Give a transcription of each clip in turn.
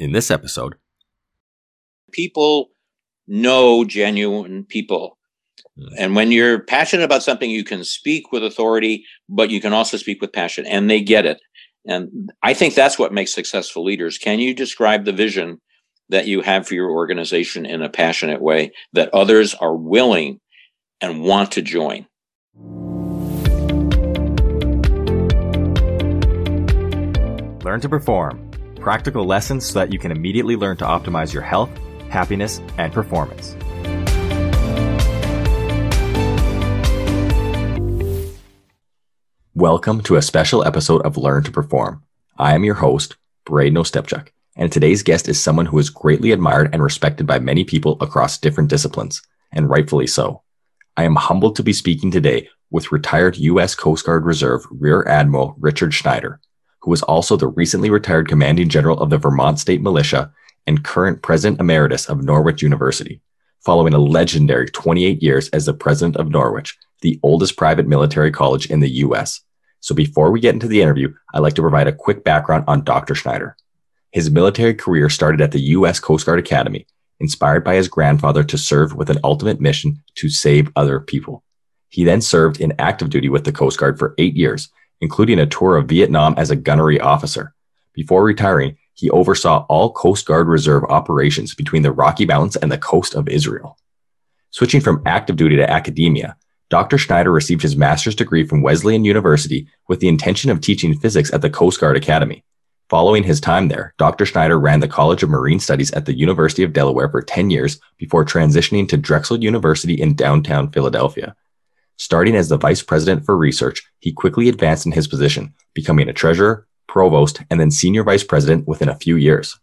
In this episode, people know genuine people. And when you're passionate about something, you can speak with authority, but you can also speak with passion, and they get it. And I think that's what makes successful leaders. Can you describe the vision that you have for your organization in a passionate way that others are willing and want to join? Learn to perform. Practical lessons so that you can immediately learn to optimize your health, happiness, and performance. Welcome to a special episode of Learn to Perform. I am your host, Braden Ostepchuk, and today's guest is someone who is greatly admired and respected by many people across different disciplines, and rightfully so. I am humbled to be speaking today with retired U.S. Coast Guard Reserve Rear Admiral Richard Schneider, who is also the recently retired Commanding General of the Vermont State Militia and current President Emeritus of Norwich University, following a legendary 28 years as the President of Norwich, the oldest private military college in the U.S. So before we get into the interview, I'd like to provide a quick background on Dr. Schneider. His military career started at the U.S. Coast Guard Academy, inspired by his grandfather to serve with an ultimate mission to save other people. He then served in active duty with the Coast Guard for 8 years, including a tour of Vietnam as a gunnery officer. Before retiring, he oversaw all Coast Guard Reserve operations between the Rocky Mountains and the coast of Israel. Switching from active duty to academia, Dr. Schneider received his master's degree from Wesleyan University with the intention of teaching physics at the Coast Guard Academy. Following his time there, Dr. Schneider ran the College of Marine Studies at the University of Delaware for 10 years before transitioning to Drexel University in downtown Philadelphia. Starting as the vice president for research, he quickly advanced in his position, becoming a treasurer, provost, and then senior vice president within a few years.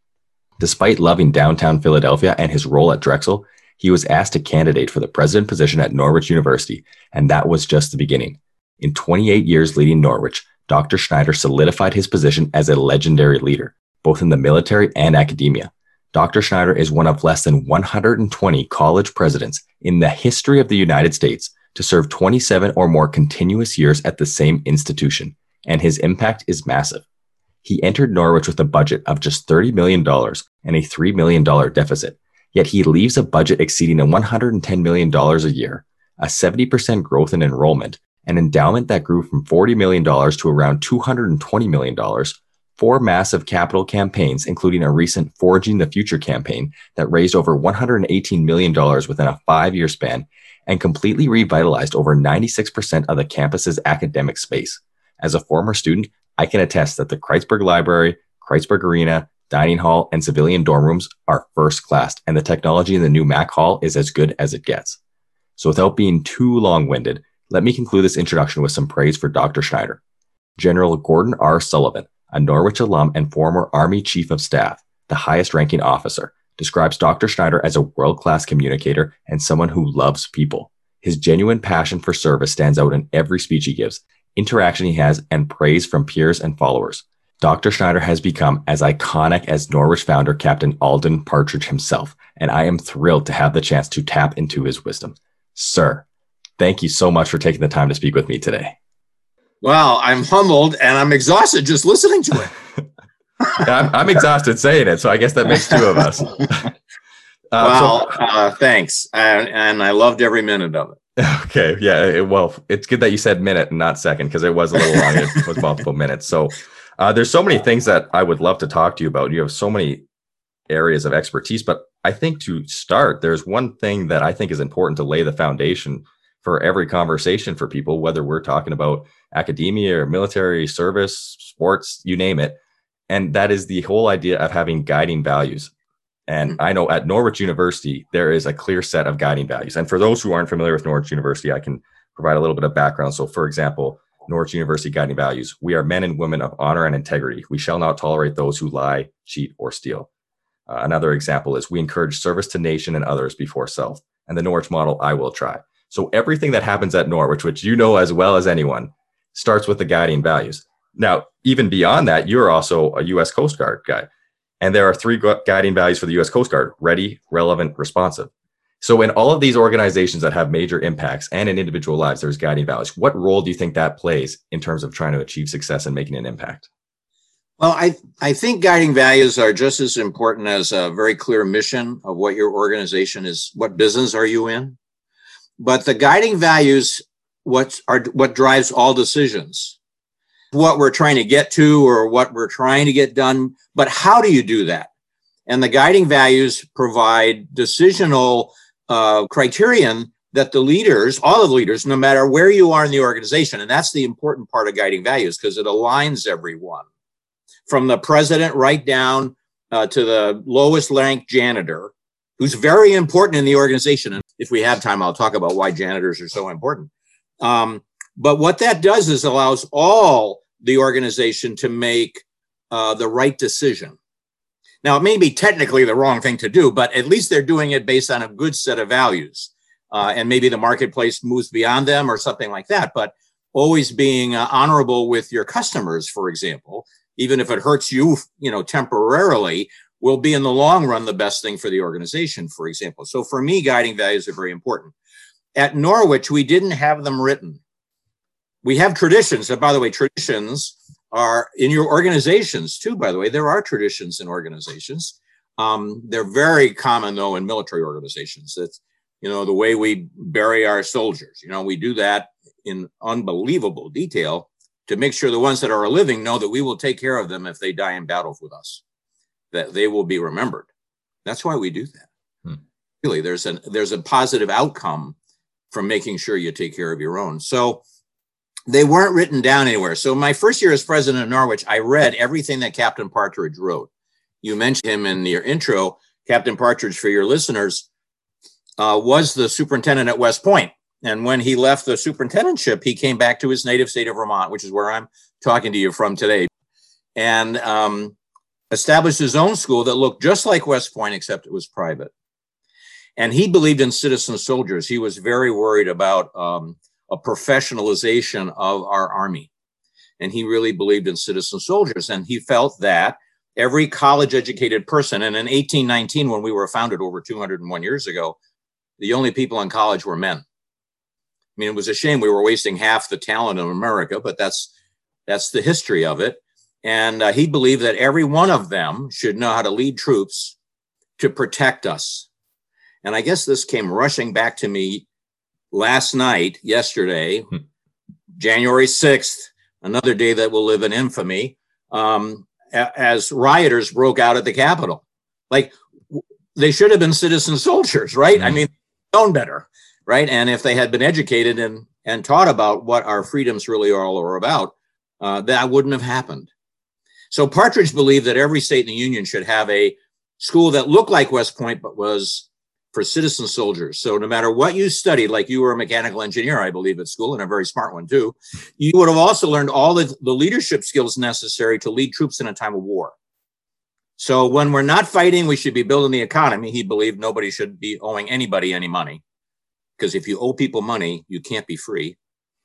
Despite loving downtown Philadelphia and his role at Drexel, he was asked to candidate for the president position at Norwich University, and that was just the beginning. In 28 years leading Norwich, Dr. Schneider solidified his position as a legendary leader, both in the military and academia. Dr. Schneider is one of less than 120 college presidents in the history of the United States to serve 27 or more continuous years at the same institution, and his impact is massive. He entered Norwich with a budget of just $30 million and a $3 million deficit, yet he leaves a budget exceeding $110 million a year, a 70% growth in enrollment, an endowment that grew from $40 million to around $220 million, 4 massive capital campaigns, including a recent Forging the Future campaign that raised over $118 million within a 5-year span, and completely revitalized over 96% of the campus's academic space. As a former student, I can attest that the Kreitzberg Library, Kreitzberg Arena, dining hall, and civilian dorm rooms are first class, and the technology in the new Mac Hall is as good as it gets. So without being too long-winded, let me conclude this introduction with some praise for Dr. Schneider. General Gordon R. Sullivan, a Norwich alum and former Army Chief of Staff, the highest-ranking officer, describes Dr. Schneider as a world-class communicator and someone who loves people. His genuine passion for service stands out in every speech he gives, interaction he has, and praise from peers and followers. Dr. Schneider has become as iconic as Norwich founder Captain Alden Partridge himself, and I am thrilled to have the chance to tap into his wisdom. Sir, thank you so much for taking the time to speak with me today. Well, I'm humbled and I'm exhausted just listening to it. I'm exhausted saying it, so I guess that makes 2 of us. Thanks. And I loved every minute of it. Okay. Yeah. Well, it's good that you said minute and not second, because it was a little long. It was multiple minutes. So there's so many things that I would love to talk to you about. You have so many areas of expertise, but I think to start, there's one thing that I think is important to lay the foundation for every conversation for people, whether we're talking about academia or military service, sports, you name it. And that is the whole idea of having guiding values. And I know at Norwich University, there is a clear set of guiding values. And for those who aren't familiar with Norwich University, I can provide a little bit of background. So for example, Norwich University guiding values: we are men and women of honor and integrity. We shall not tolerate those who lie, cheat, or steal. Another example is we encourage service to nation and others before self. And the Norwich model, I will try. So everything that happens at Norwich, which you know as well as anyone, starts with the guiding values. Now, even beyond that, you're also a U.S. Coast Guard guy. And there are 3 guiding values for the U.S. Coast Guard: ready, relevant, responsive. So in all of these organizations that have major impacts and in individual lives, there's guiding values. What role do you think that plays in terms of trying to achieve success and making an impact? Well, I think guiding values are just as important as a very clear mission of what your organization is, what business are you in. But the guiding values, what drives all decisions, what we're trying to get to or what we're trying to get done. But how do you do that? And the guiding values provide decisional criterion that the leaders, all of the leaders, no matter where you are in the organization, and that's the important part of guiding values because it aligns everyone from the president right down to the lowest ranked janitor, who's very important in the organization. And if we have time, I'll talk about why janitors are so important. But what that does is allows all the organization to make the right decision. Now, it may be technically the wrong thing to do, but at least they're doing it based on a good set of values. And maybe the marketplace moves beyond them or something like that. But always being honorable with your customers, for example, even if it hurts you, temporarily, will be in the long run the best thing for the organization, for example. So for me, guiding values are very important. At Norwich, we didn't have them written. We have traditions. And by the way, traditions are in your organizations too, by the way. There are traditions in organizations. They're very common, though, in military organizations. It's, the way we bury our soldiers. We do that in unbelievable detail to make sure the ones that are living know that we will take care of them if they die in battle with us, that they will be remembered. That's why we do that. Really, there's a positive outcome from making sure you take care of your own. So they weren't written down anywhere. So my first year as president of Norwich, I read everything that Captain Partridge wrote. You mentioned him in your intro. Captain Partridge, for your listeners, was the superintendent at West Point. And when he left the superintendentship, he came back to his native state of Vermont, which is where I'm talking to you from today, and established his own school that looked just like West Point, except it was private. And he believed in citizen soldiers. He was very worried about a professionalization of our Army. And he really believed in citizen soldiers. And he felt that every college-educated person, and in 1819, when we were founded over 201 years ago, the only people in college were men. I mean, it was a shame we were wasting half the talent of America, but that's the history of it. And he believed that every one of them should know how to lead troops to protect us. And I guess this came rushing back to me yesterday, January 6th, another day that will live in infamy, as rioters broke out at the Capitol. Like, they should have been citizen soldiers, right? I mean, known better. Right. And if they had been educated and taught about what our freedoms really all are about, that wouldn't have happened. So Partridge believed that every state in the Union should have a school that looked like West Point, but was for citizen soldiers. So no matter what you studied, like you were a mechanical engineer, I believe, at school, and a very smart one, too, you would have also learned all the leadership skills necessary to lead troops in a time of war. So when we're not fighting, we should be building the economy. He believed nobody should be owing anybody any money. Because if you owe people money, you can't be free.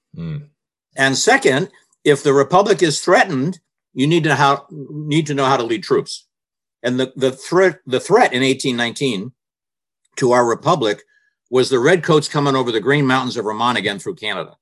And second, if the republic is threatened, you need to know how to lead troops. And the threat in 1819 to our republic was the redcoats coming over the Green Mountains of Vermont again through Canada.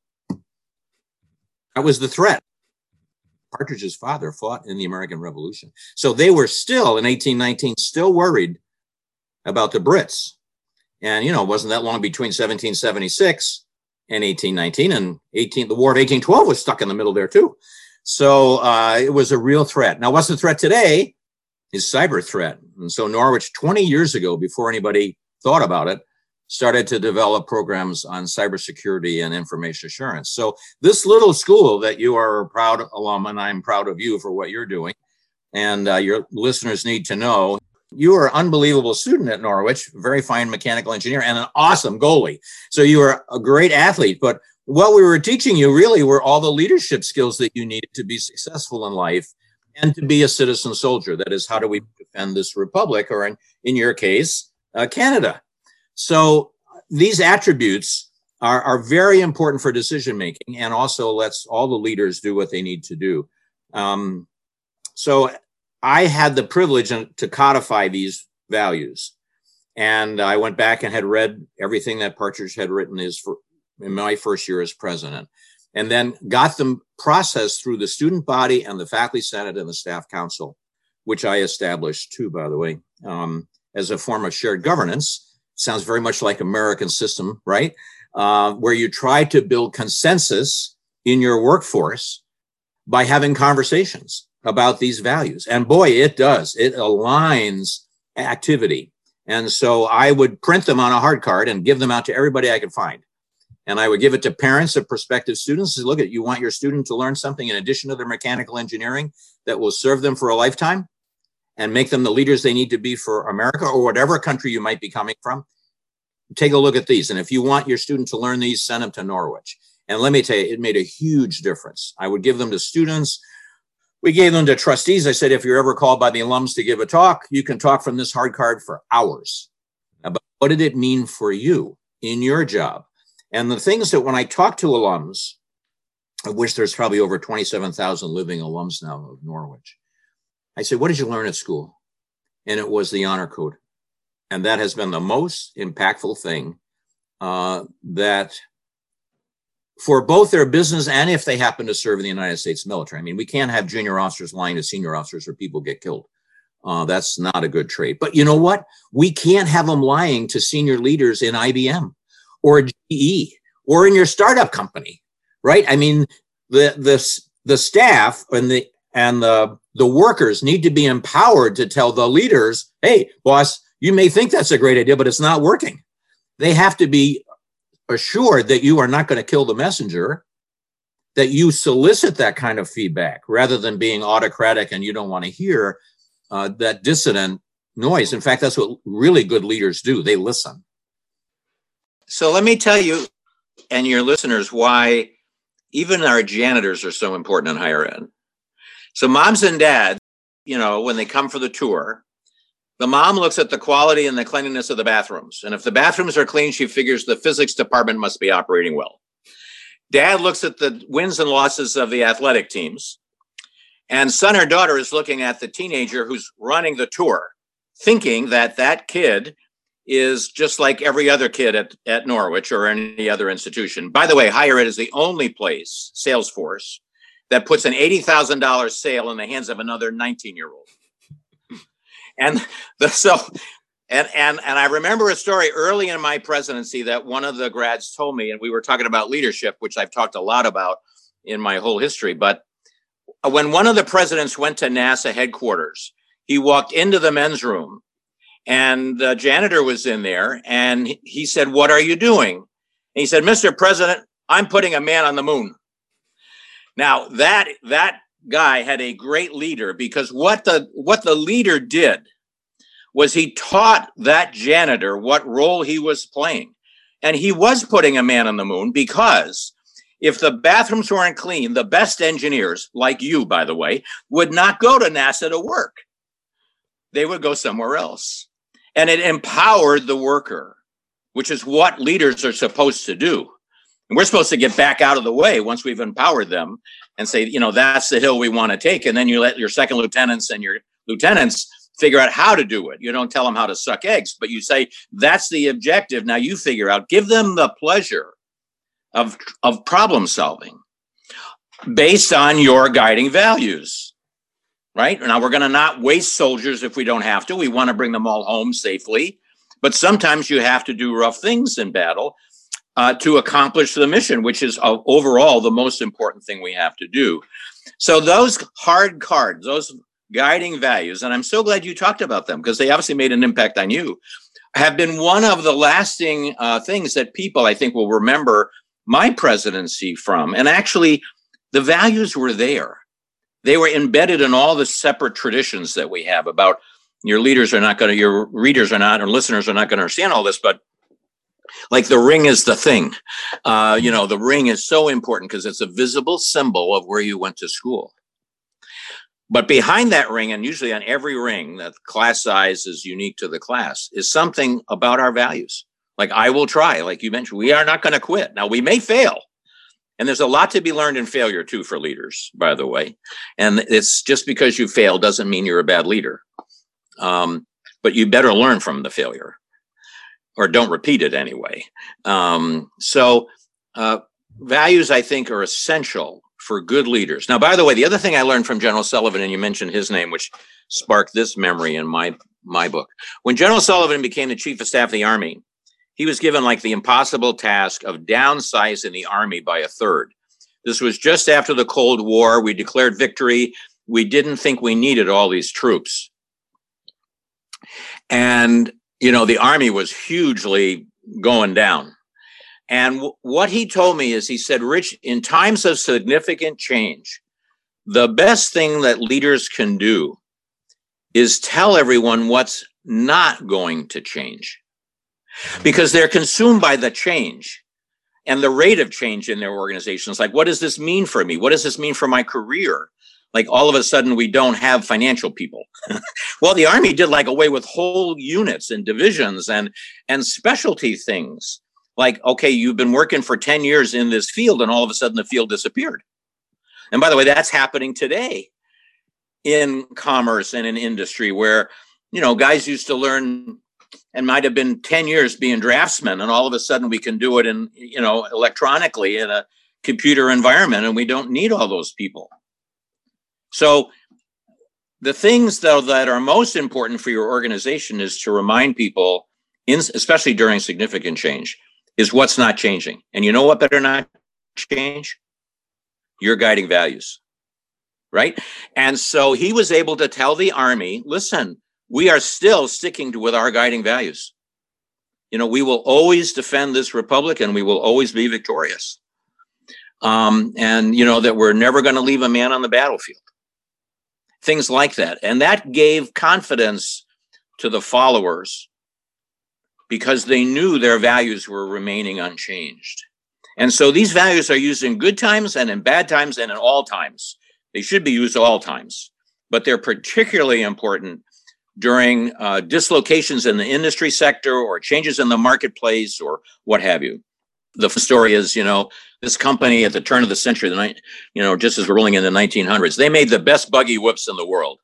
That was the threat. Partridge's father fought in the American Revolution. So they were still, in 1819, still worried about the Brits. And, it wasn't that long between 1776 and 1819, and the War of 1812 was stuck in the middle there, too. So it was a real threat. Now, what's the threat today is cyber threat. And so Norwich, 20 years ago, before anybody thought about it, started to develop programs on cybersecurity and information assurance. So this little school that you are a proud alum, and I'm proud of you for what you're doing, and your listeners need to know, you are an unbelievable student at Norwich, very fine mechanical engineer, and an awesome goalie. So you are a great athlete. But what we were teaching you really were all the leadership skills that you needed to be successful in life and to be a citizen soldier. That is, how do we defend this republic, or in your case, Canada? So these attributes are very important for decision making, and also lets all the leaders do what they need to do. So I had the privilege to codify these values, and I went back and had read everything that Partridge had written in my first year as president. and then got them processed through the student body and the faculty senate and the staff council, which I established too, by the way, as a form of shared governance. Sounds very much like American system, right? Where you try to build consensus in your workforce by having conversations about these values. And boy, it does. It aligns activity. And so I would print them on a hard card and give them out to everybody I could find. And I would give it to parents of prospective students. Look, you want your student to learn something in addition to their mechanical engineering that will serve them for a lifetime and make them the leaders they need to be for America or whatever country you might be coming from. Take a look at these. And if you want your student to learn these, send them to Norwich. And let me tell you, it made a huge difference. I would give them to students. We gave them to trustees. I said, if you're ever called by the alums to give a talk, you can talk from this hard card for hours about what did it mean for you in your job. And the things that when I talk to alums, of which there's probably over 27,000 living alums now of Norwich, I said, what did you learn at school? And it was the honor code. And that has been the most impactful thing that for both their business and if they happen to serve in the United States military. I mean, we can't have junior officers lying to senior officers or people get killed. That's not a good trait. But you know what? We can't have them lying to senior leaders in IBM or GE or in your startup company, right? I mean, the staff and the workers need to be empowered to tell the leaders, hey, boss, you may think that's a great idea, but it's not working. They have to be assured that you are not going to kill the messenger, that you solicit that kind of feedback rather than being autocratic and you don't want to hear that dissident noise. In fact, that's what really good leaders do. They listen. So let me tell you and your listeners why even our janitors are so important in higher ed. So moms and dads, when they come for the tour, the mom looks at the quality and the cleanliness of the bathrooms. And if the bathrooms are clean, she figures the physics department must be operating well. Dad looks at the wins and losses of the athletic teams. And son or daughter is looking at the teenager who's running the tour, thinking that that kid is just like every other kid at Norwich or any other institution. By the way, higher ed is the only place, Salesforce, that puts an $80,000 sale in the hands of another 19-year-old. And I remember a story early in my presidency that one of the grads told me, and we were talking about leadership, which I've talked a lot about in my whole history. But when one of the presidents went to NASA headquarters, he walked into the men's room and the janitor was in there and he said, "What are you doing?" And he said, "Mr. President, I'm putting a man on the moon." Now that guy had a great leader because what the leader did was he taught that janitor what role he was playing. And he was putting a man on the moon because if the bathrooms weren't clean, the best engineers, like you, by the way, would not go to NASA to work. They would go somewhere else. And it empowered the worker, which is what leaders are supposed to do. And we're supposed to get back out of the way once we've empowered them and say, that's the hill we want to take. And then you let your second lieutenants and your lieutenants figure out how to do it. You don't tell them how to suck eggs, but you say, that's the objective. Now you figure out, give them the pleasure of problem solving based on your guiding values, right? Now we're going to not waste soldiers if we don't have to. We want to bring them all home safely, but sometimes you have to do rough things in battle to accomplish the mission, which is overall the most important thing we have to do. So those hard cards, those guiding values, and I'm so glad you talked about them because they obviously made an impact on you, have been one of the lasting things that people, I think, will remember my presidency from. And actually, the values were there. They were embedded in all the separate traditions that we have about your readers are not, or listeners are not going to understand all this, but like the ring is the thing. The ring is so important because it's a visible symbol of where you went to school. But behind that ring, and usually on every ring, that class size is unique to the class, is something about our values. Like I will try, like you mentioned, we are not going to quit. Now we may fail. And there's a lot to be learned in failure too for leaders, by the way. And it's just because you fail doesn't mean you're a bad leader. But you better learn from the failure or don't repeat it anyway. values, I think, are essential for good leaders. Now, by the way, the other thing I learned from General Sullivan, and you mentioned his name, which sparked this memory in my book. When General Sullivan became the chief of staff of the Army, he was given like the impossible task of downsizing the Army by a third. This was just after the Cold War. We declared victory. We didn't think we needed all these troops. And, you know, the Army was hugely going down. And what he told me is, he said, Rich, in times of significant change, the best thing that leaders can do is tell everyone what's not going to change, because they're consumed by the change and the rate of change in their organizations. Like, what does this mean for me? What does this mean for my career? Like, all of a sudden we don't have financial people. Well, the Army did like away with whole units and divisions and specialty things. Like, okay, you've been working for 10 years in this field and all of a sudden the field disappeared. And by the way, that's happening today in commerce and in industry, where, you know, guys used to learn and might have been 10 years being draftsmen, and all of a sudden we can do it in, you know, electronically in a computer environment, and we don't need all those people. So the things, though, that are most important for your organization is to remind people, especially during significant change, is what's not changing. And you know what better not change? Your guiding values, right? And so he was able to tell the Army, listen, we are still sticking with our guiding values. You know, we will always defend this republic and we will always be victorious. And, you know, that we're never going to leave a man on the battlefield. Things like that. And that gave confidence to the followers, because they knew their values were remaining unchanged. And so these values are used in good times and in bad times and in all times. They should be used all times, but they're particularly important during dislocations in the industry sector or changes in the marketplace or what have you. The story is, you know, this company at the turn of the century, you know, just as we're rolling in the 1900s, they made the best buggy whips in the world.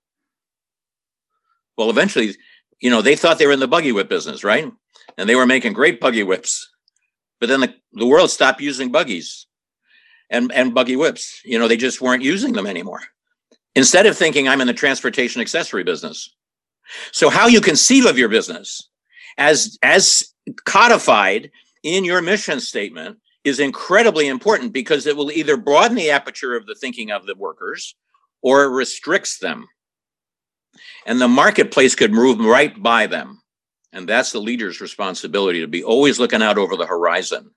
Well, eventually, you know, they thought they were in the buggy whip business, right? And they were making great buggy whips. But then the world stopped using buggies and buggy whips. You know, they just weren't using them anymore. Instead of thinking, I'm in the transportation accessory business. So how you conceive of your business as codified in your mission statement is incredibly important, because it will either broaden the aperture of the thinking of the workers or it restricts them. And the marketplace could move right by them. And that's the leader's responsibility, to be always looking out over the horizon.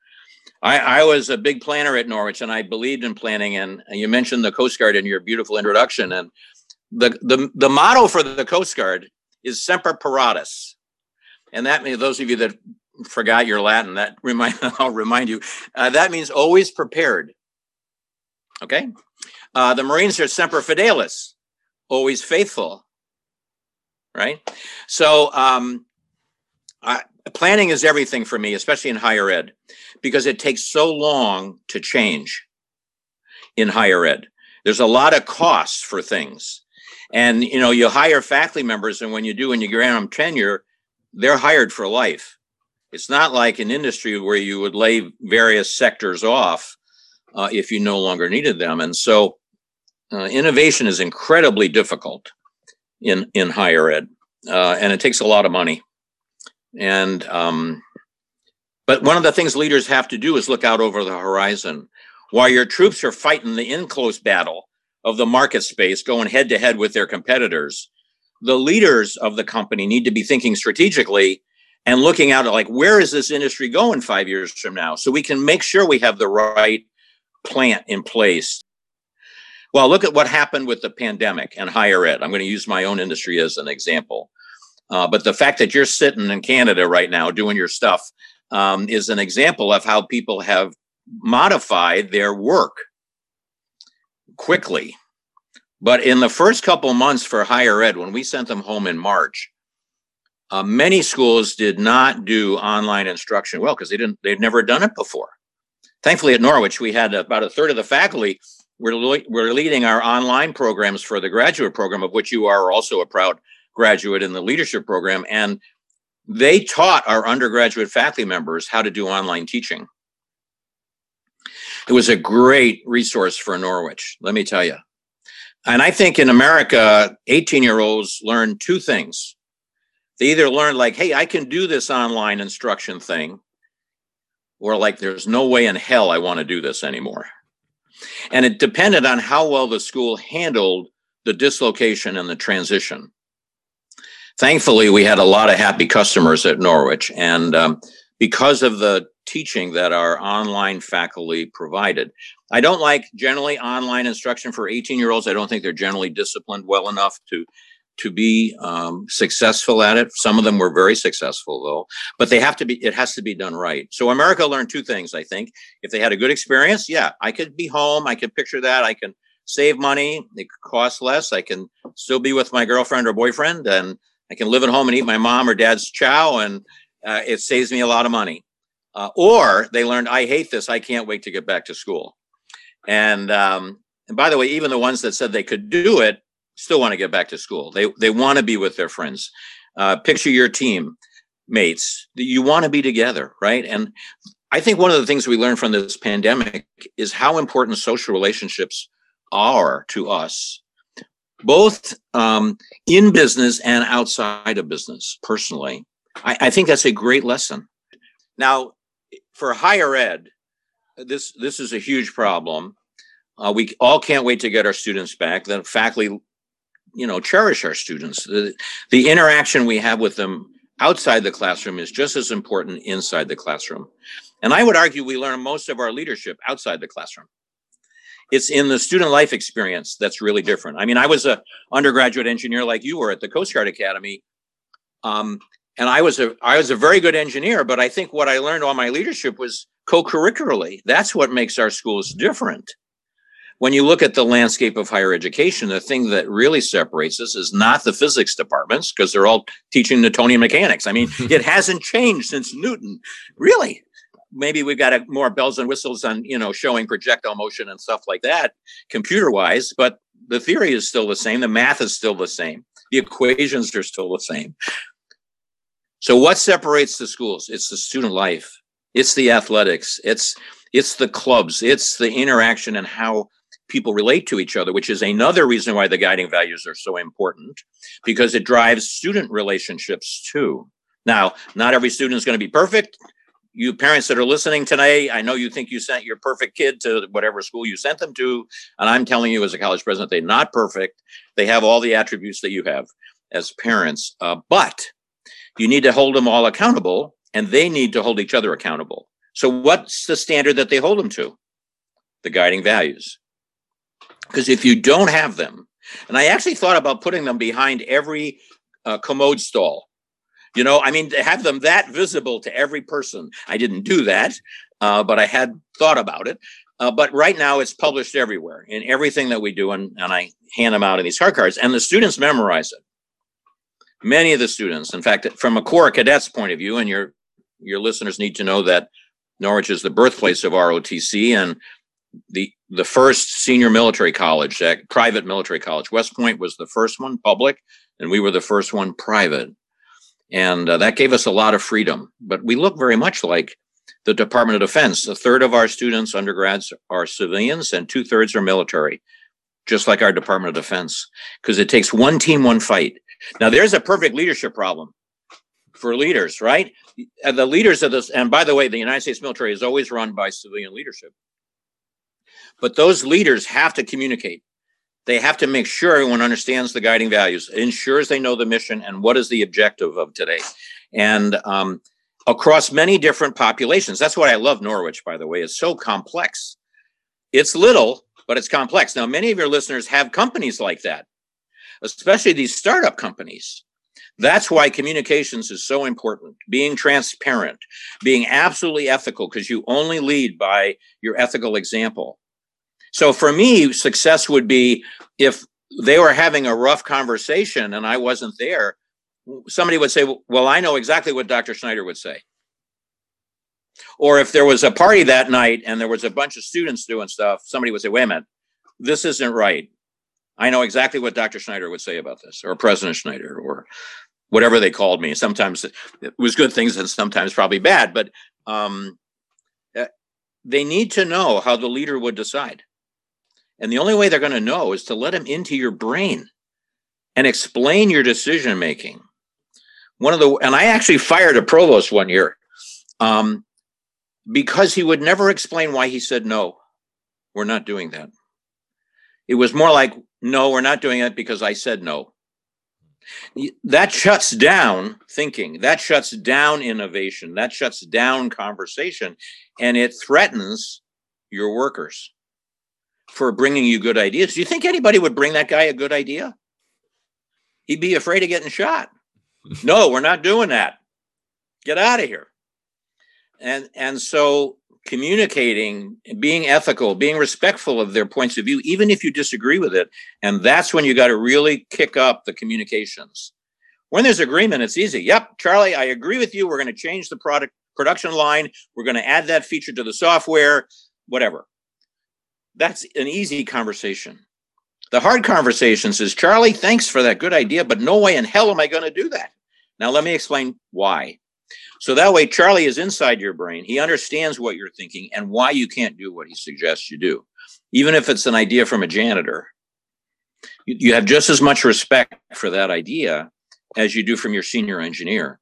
I was a big planner at Norwich, and I believed in planning. And you mentioned the Coast Guard in your beautiful introduction. And the motto for the Coast Guard is Semper Paratus. And that means, those of you that forgot your Latin, I'll remind you, that means always prepared. Okay. The Marines are Semper Fidelis, always faithful. Right. So planning is everything for me, especially in higher ed, because it takes so long to change in higher ed. There's a lot of costs for things. And, you know, you hire faculty members, and when you grant them tenure, they're hired for life. It's not like an industry where you would lay various sectors off if you no longer needed them. And so innovation is incredibly difficult in higher ed, and it takes a lot of money. And but one of the things leaders have to do is look out over the horizon. While your troops are fighting the in-close battle of the market space, going head to head with their competitors, the leaders of the company need to be thinking strategically and looking out at, like, where is this industry going 5 years from now, so we can make sure we have the right plant in place. Well, look at what happened with the pandemic and higher ed. I'm going to use my own industry as an example. But the fact that you're sitting in Canada right now doing your stuff is an example of how people have modified their work quickly. But in the first couple months for higher ed, when we sent them home in March, many schools did not do online instruction well, because they'd never done it before. Thankfully, at Norwich, we had about a third of the faculty were leading our online programs for the graduate program, of which you are also a proud graduate in the leadership program. And they taught our undergraduate faculty members how to do online teaching. It was a great resource for Norwich, let me tell you. And I think in America, 18-year-olds learn two things. They either learn like, hey, I can do this online instruction thing, or like, there's no way in hell I want to do this anymore. And it depended on how well the school handled the dislocation and the transition. Thankfully, we had a lot of happy customers at Norwich, and because of the teaching that our online faculty provided. I don't like generally online instruction for 18-year-olds. I don't think they're generally disciplined well enough to be successful at it. Some of them were very successful though, but they have to be, it has to be done right. So America learned two things, I think. If they had a good experience, yeah, I could be home. I could picture that. I can save money. It could cost less. I can still be with my girlfriend or boyfriend, and I can live at home and eat my mom or dad's chow, and it saves me a lot of money. Or they learned, I hate this. I can't wait to get back to school. And by the way, even the ones that said they could do it still want to get back to school. They want to be with their friends. Picture your team mates. You want to be together, right? And I think one of the things we learned from this pandemic is how important social relationships are to us, both in business and outside of business. Personally, I think that's a great lesson. Now, for higher ed, this is a huge problem. We all can't wait to get our students back. The faculty, cherish our students. The interaction we have with them outside the classroom is just as important inside the classroom. And I would argue we learn most of our leadership outside the classroom. It's in the student life experience that's really different. I mean, I was an undergraduate engineer like you were at the Coast Guard Academy. And I was a very good engineer, but I think what I learned on my leadership was co-curricularly. That's what makes our schools different. When you look at the landscape of higher education, the thing that really separates us is not the physics departments, because they're all teaching Newtonian mechanics. I mean, it hasn't changed since Newton, really. Maybe we've got more bells and whistles on, showing projectile motion and stuff like that, computer-wise, but the theory is still the same. The math is still the same. The equations are still the same. So what separates the schools? It's the student life. It's the athletics. It's the clubs. It's the interaction and how people relate to each other, which is another reason why the guiding values are so important, because it drives student relationships too. Now, not every student is going to be perfect. You parents that are listening today, I know you think you sent your perfect kid to whatever school you sent them to. And I'm telling you as a college president, they're not perfect. They have all the attributes that you have as parents, but you need to hold them all accountable, and they need to hold each other accountable. So what's the standard that they hold them to? The guiding values. Because if you don't have them, and I actually thought about putting them behind every commode stall, to have them that visible to every person. I didn't do that, but I had thought about it. But right now it's published everywhere in everything that we do, and I hand them out in these card cards, and the students memorize it. Many of the students, in fact, from a Corps cadets point of view, and your listeners need to know that Norwich is the birthplace of ROTC and the first senior military college, private military college. West Point was the first one, public, and we were the first one, private. And that gave us a lot of freedom. But we look very much like the Department of Defense. A third of our students, undergrads, are civilians, and 2/3 are military, just like our Department of Defense, because it takes one team, one fight. Now, there's a perfect leadership problem for leaders, right? The leaders of this, and by the way, the United States military is always run by civilian leadership. But those leaders have to communicate. They have to make sure everyone understands the guiding values, ensures they know the mission and what is the objective of today. And across many different populations. That's why I love Norwich, by the way. It's so complex. It's little, but it's complex. Now, many of your listeners have companies like that, especially these startup companies. That's why communications is so important. Being transparent, being absolutely ethical, because you only lead by your ethical example. So for me, success would be if they were having a rough conversation and I wasn't there, somebody would say, well, I know exactly what Dr. Schneider would say. Or if there was a party that night and there was a bunch of students doing stuff, somebody would say, wait a minute, this isn't right. I know exactly what Dr. Schneider would say about this, or President Schneider, or whatever they called me. Sometimes it was good things and sometimes probably bad, but they need to know how the leader would decide. And the only way they're going to know is to let them into your brain and explain your decision making. And I actually fired a provost one year because he would never explain why he said, no, we're not doing that. It was more like, no, we're not doing it because I said no. That shuts down thinking. That shuts down innovation. That shuts down conversation. And it threatens your workers for bringing you good ideas. Do you think anybody would bring that guy a good idea? He'd be afraid of getting shot. No, we're not doing that. Get out of here. And so communicating, being ethical, being respectful of their points of view, even if you disagree with it. And that's when you got to really kick up the communications. When there's agreement, it's easy. Yep, Charlie, I agree with you. We're going to change the production line. We're going to add that feature to the software, whatever. That's an easy conversation. The hard conversations is, Charlie, thanks for that good idea, but no way in hell am I going to do that. Now, let me explain why. So that way, Charlie is inside your brain. He understands what you're thinking and why you can't do what he suggests you do. Even if it's an idea from a janitor, you have just as much respect for that idea as you do from your senior engineer.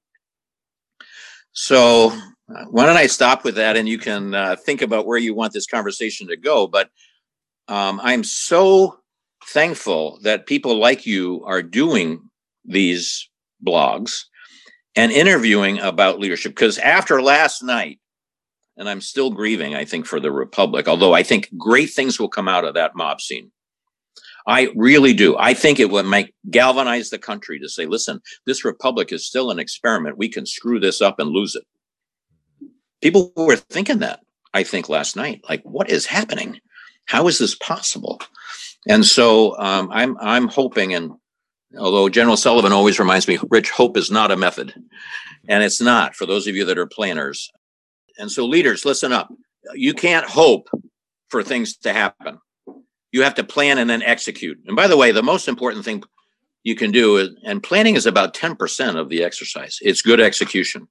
So why don't I stop with that, and you can think about where you want this conversation to go. But I'm so thankful that people like you are doing these blogs and interviewing about leadership, because after last night, and I'm still grieving, I think, for the Republic, although I think great things will come out of that mob scene. I really do. I think it will galvanize the country to say, listen, this Republic is still an experiment. We can screw this up and lose it. People were thinking that, I think, last night. Like, what is happening? How is this possible? And so I'm hoping, and although General Sullivan always reminds me, Rich, hope is not a method. And it's not, for those of you that are planners. And so leaders, listen up. You can't hope for things to happen. You have to plan and then execute. And by the way, the most important thing you can do is, and planning is about 10% of the exercise. It's good execution.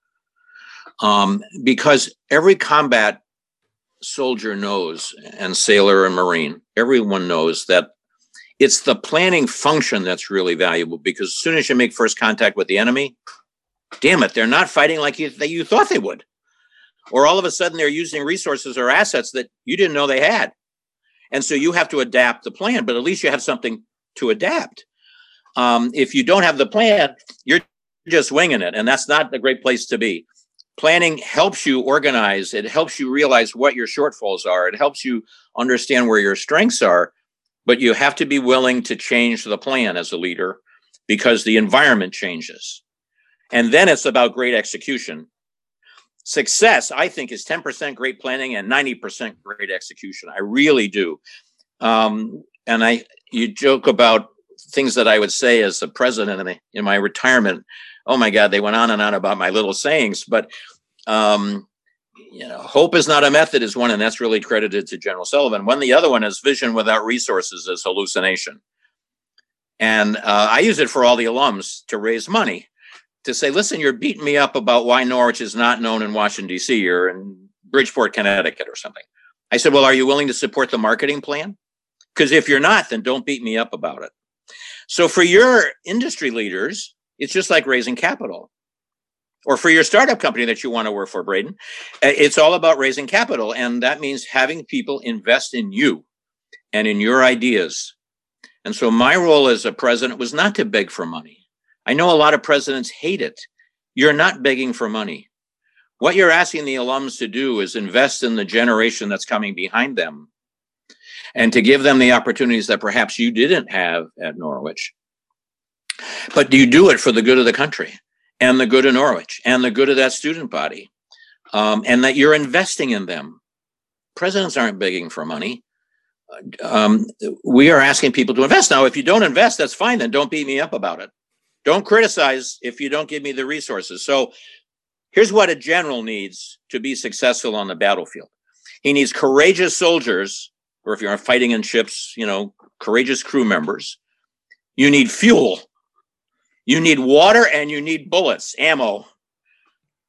Because every combat soldier knows, and sailor and Marine, everyone knows that it's the planning function that's really valuable, because as soon as you make first contact with the enemy, damn it, they're not fighting like you thought they would. Or all of a sudden they're using resources or assets that you didn't know they had. And so you have to adapt the plan, but at least you have something to adapt. If you don't have the plan, you're just winging it. And that's not a great place to be. Planning helps you organize. It helps you realize what your shortfalls are. It helps you understand where your strengths are. But you have to be willing to change the plan as a leader, because the environment changes. And then it's about great execution. Success, I think, is 10% great planning and 90% great execution. I really do. You joke about things that I would say as a president in my retirement. Oh my God, they went on and on about my little sayings. But hope is not a method is one, and that's really credited to General Sullivan. The other one is vision without resources is hallucination. And I use it for all the alums to raise money, to say, listen, you're beating me up about why Norwich is not known in Washington, D.C. or in Bridgeport, Connecticut or something. I said, well, are you willing to support the marketing plan? Because if you're not, then don't beat me up about it. So for your industry leaders, it's just like raising capital. Or for your startup company that you want to work for, Braden, it's all about raising capital. And that means having people invest in you and in your ideas. And so my role as a president was not to beg for money. I know a lot of presidents hate it. You're not begging for money. What you're asking the alums to do is invest in the generation that's coming behind them, and to give them the opportunities that perhaps you didn't have at Norwich. But you do it for the good of the country, and the good of Norwich, and the good of that student body, and that you're investing in them. Presidents aren't begging for money. We are asking people to invest. Now, if you don't invest, that's fine. Then don't beat me up about it. Don't criticize if you don't give me the resources. So here's what a general needs to be successful on the battlefield. He needs courageous soldiers, or if you're fighting in ships, courageous crew members. You need fuel. You need water, and you need bullets, ammo.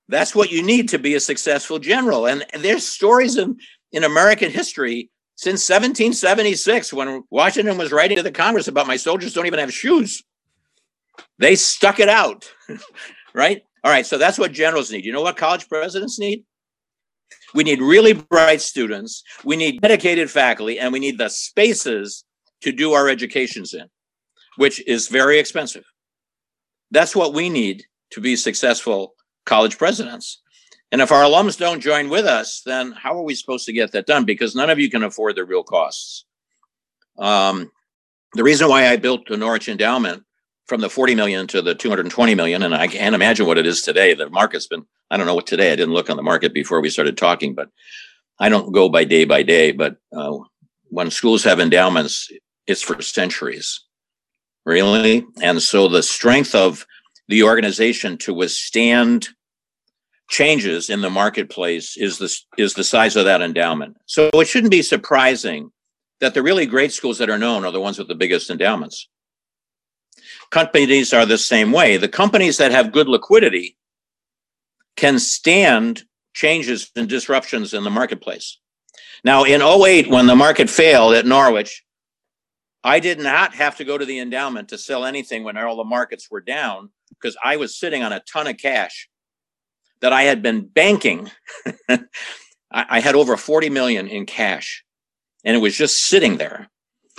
That's what you need to be a successful general. And there's stories in American history since 1776, when Washington was writing to the Congress about, my soldiers don't even have shoes. They stuck it out, right? All right, so that's what generals need. You know what college presidents need? We need really bright students. We need dedicated faculty, and we need the spaces to do our educations in, which is very expensive. That's what we need to be successful college presidents. And if our alums don't join with us, then how are we supposed to get that done? Because none of you can afford the real costs. The reason why I built the Norwich Endowment from the 40 million to the 220 million, and I can't imagine what it is today. The market's been, I don't know what today, I didn't look on the market before we started talking, but I don't go by day, but when schools have endowments, it's for centuries, really. And so the strength of the organization to withstand changes in the marketplace is the size of that endowment. So it shouldn't be surprising that the really great schools that are known are the ones with the biggest endowments. Companies are the same way. The companies that have good liquidity can stand changes and disruptions in the marketplace. Now, in 2008, when the market failed at Norwich, I did not have to go to the endowment to sell anything when all the markets were down, because I was sitting on a ton of cash that I had been banking. I had over 40 million in cash, and it was just sitting there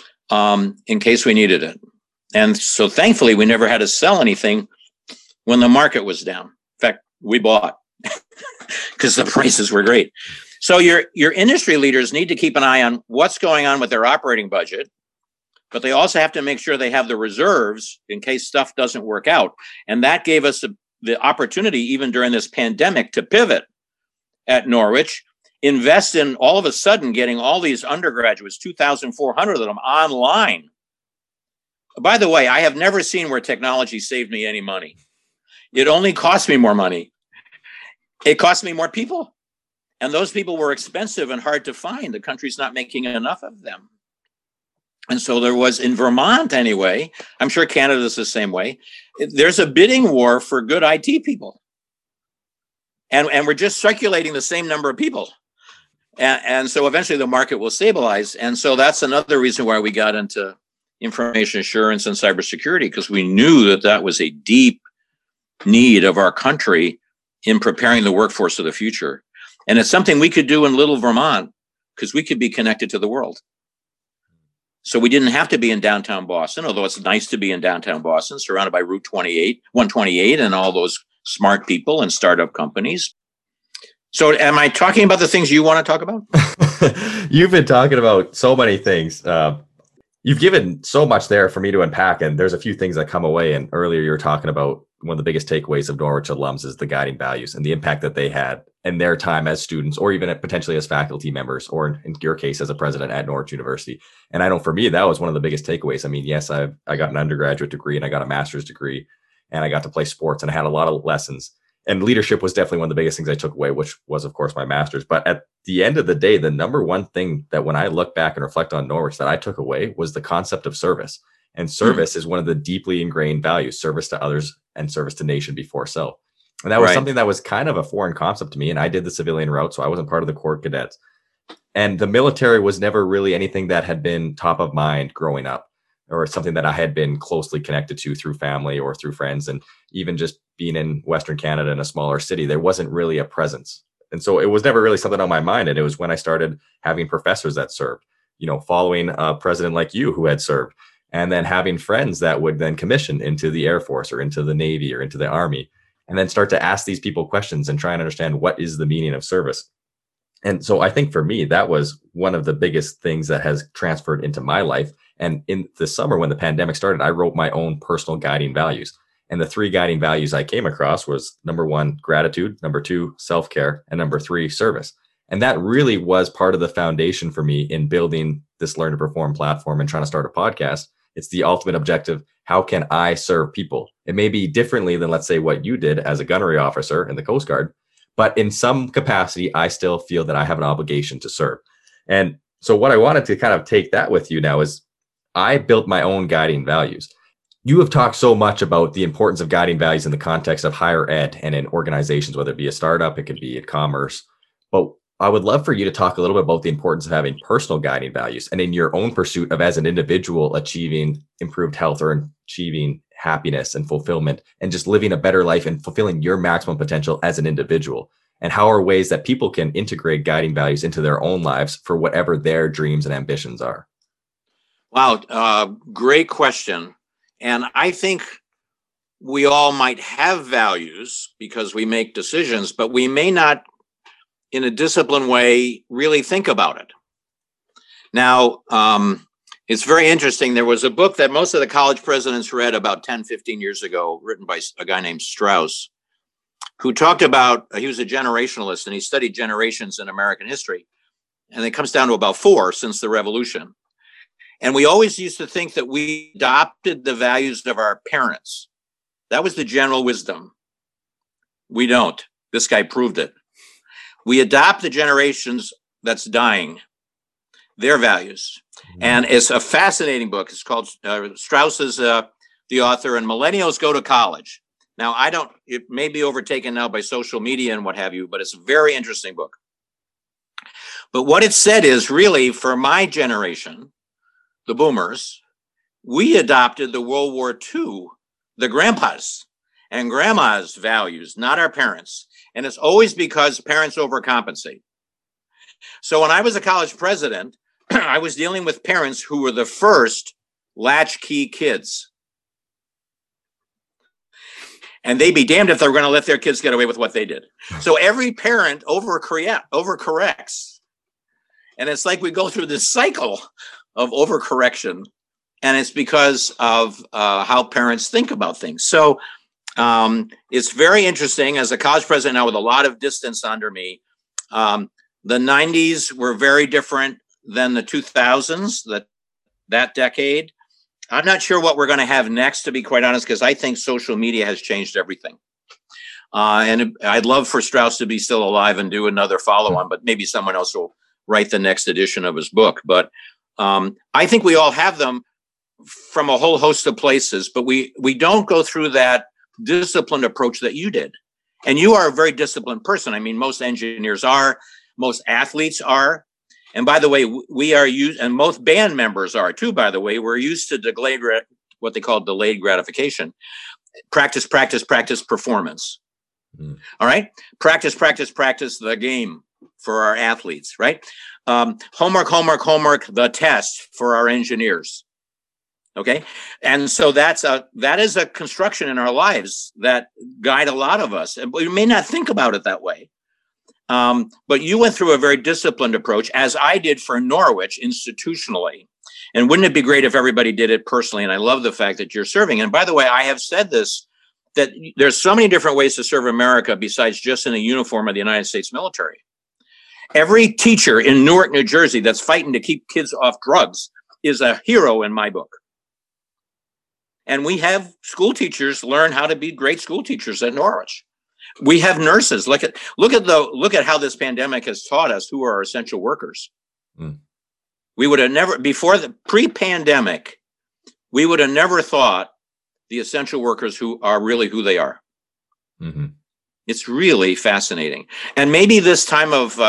in case we needed it. And so thankfully, we never had to sell anything when the market was down. In fact, we bought because the prices were great. So your industry leaders need to keep an eye on what's going on with their operating budget, but they also have to make sure they have the reserves in case stuff doesn't work out. And that gave us the opportunity, even during this pandemic, to pivot at Norwich, invest in all of a sudden getting all these undergraduates, 2,400 of them, online. By the way, I have never seen where technology saved me any money. It only cost me more money. It cost me more people. And those people were expensive and hard to find. The country's not making enough of them. And so there was, in Vermont anyway, I'm sure Canada's the same way, there's a bidding war for good IT people. And we're just circulating the same number of people. And so eventually the market will stabilize. And so that's another reason why we got into information assurance and cybersecurity, because we knew that was a deep need of our country in preparing the workforce of the future. And it's something we could do in little Vermont because we could be connected to the world. So we didn't have to be in downtown Boston, although it's nice to be in downtown Boston, surrounded by Route 128 and all those smart people and startup companies. So am I talking about the things you want to talk about? You've been talking about so many things. You've given so much there for me to unpack, and there's a few things that come away. And earlier you were talking about one of the biggest takeaways of Norwich alums is the guiding values and the impact that they had in their time as students, or even potentially as faculty members, or in your case as a president at Norwich University. And I know for me, that was one of the biggest takeaways. I mean, yes, I got an undergraduate degree and I got a master's degree, and I got to play sports and I had a lot of lessons. And leadership was definitely one of the biggest things I took away, which was, of course, my master's. But at the end of the day, the number one thing that when I look back and reflect on Norwich that I took away was the concept of service. And service is one of the deeply ingrained values, service to others and service to nation before self. And that was something that was kind of a foreign concept to me. And I did the civilian route, so I wasn't part of the Corps Cadets. And the military was never really anything that had been top of mind growing up, or something that I had been closely connected to through family or through friends. And even just being in Western Canada in a smaller city, there wasn't really a presence. And so it was never really something on my mind. And it was when I started having professors that served, following a president like you who had served, and then having friends that would then commission into the Air Force or into the Navy or into the Army, and then start to ask these people questions and try and understand what is the meaning of service. And so I think for me, that was one of the biggest things that has transferred into my life. And in the summer, when the pandemic started, I wrote my own personal guiding values. And the 3 guiding values I came across was number 1, gratitude, number 2, self-care, and number 3, service. And that really was part of the foundation for me in building this Learn to Perform platform and trying to start a podcast. It's the ultimate objective. How can I serve people? It may be differently than, let's say, what you did as a gunnery officer in the Coast Guard, but in some capacity, I still feel that I have an obligation to serve. And so what I wanted to kind of take that with you now is I built my own guiding values. You have talked so much about the importance of guiding values in the context of higher ed and in organizations, whether it be a startup, it could be in commerce. But I would love for you to talk a little bit about the importance of having personal guiding values and in your own pursuit of, as an individual, achieving improved health or achieving happiness and fulfillment and just living a better life and fulfilling your maximum potential as an individual. And how are ways that people can integrate guiding values into their own lives for whatever their dreams and ambitions are? Wow, great question. And I think we all might have values because we make decisions, but we may not, in a disciplined way, really think about it. Now, it's very interesting. There was a book that most of the college presidents read about 10, 15 years ago, written by a guy named Strauss, who talked about, he was a generationalist and he studied generations in American history. And it comes down to about 4 since the revolution. And we always used to think that we adopted the values of our parents. That was the general wisdom. We don't. This guy proved it. We adopt the generations that's dying, their values. And it's a fascinating book. It's called, Strauss is the author, and Millennials Go to College. Now, it may be overtaken now by social media and what have you, but it's a very interesting book. But what it said is, really, for my generation, the boomers, we adopted the World War II, the grandpas and grandmas' values, not our parents. And it's always because parents overcompensate. So when I was a college president, I was dealing with parents who were the first latchkey kids. And they'd be damned if they were going to let their kids get away with what they did. So every parent overcorrects. And it's like we go through this cycle of overcorrection, and it's because of how parents think about things. So it's very interesting. As a college president now with a lot of distance under me, the 90s were very different than the 2000s, that decade. I'm not sure what we're going to have next, to be quite honest, because I think social media has changed everything. And I'd love for Strauss to be still alive and do another follow-on, but maybe someone else will write the next edition of his book. But I think we all have them from a whole host of places, but we don't go through that disciplined approach that you did. And you are a very disciplined person. I mean, most engineers are, most athletes are. And by the way, we are used, and most band members are too, by the way, we're used to what they call delayed gratification. Practice, practice, practice, performance. All right? Practice, practice, practice the game for our athletes, right? Homework, homework, homework, the test for our engineers. Okay. And so that is a construction in our lives that guide a lot of us. And we may not think about it that way. But you went through a very disciplined approach, as I did for Norwich institutionally. And wouldn't it be great if everybody did it personally? And I love the fact that you're serving. And by the way, I have said this, that there's so many different ways to serve America besides just in a uniform of the United States military. Every teacher in Newark, New Jersey that's fighting to keep kids off drugs is a hero in my book. And we have school teachers learn how to be great school teachers at Norwich. We have nurses. Look at how this pandemic has taught us who are our essential workers. We would have never, before the pre-pandemic, we would have never thought the essential workers who are really who they are. Mm-hmm. It's really fascinating. And maybe this time of,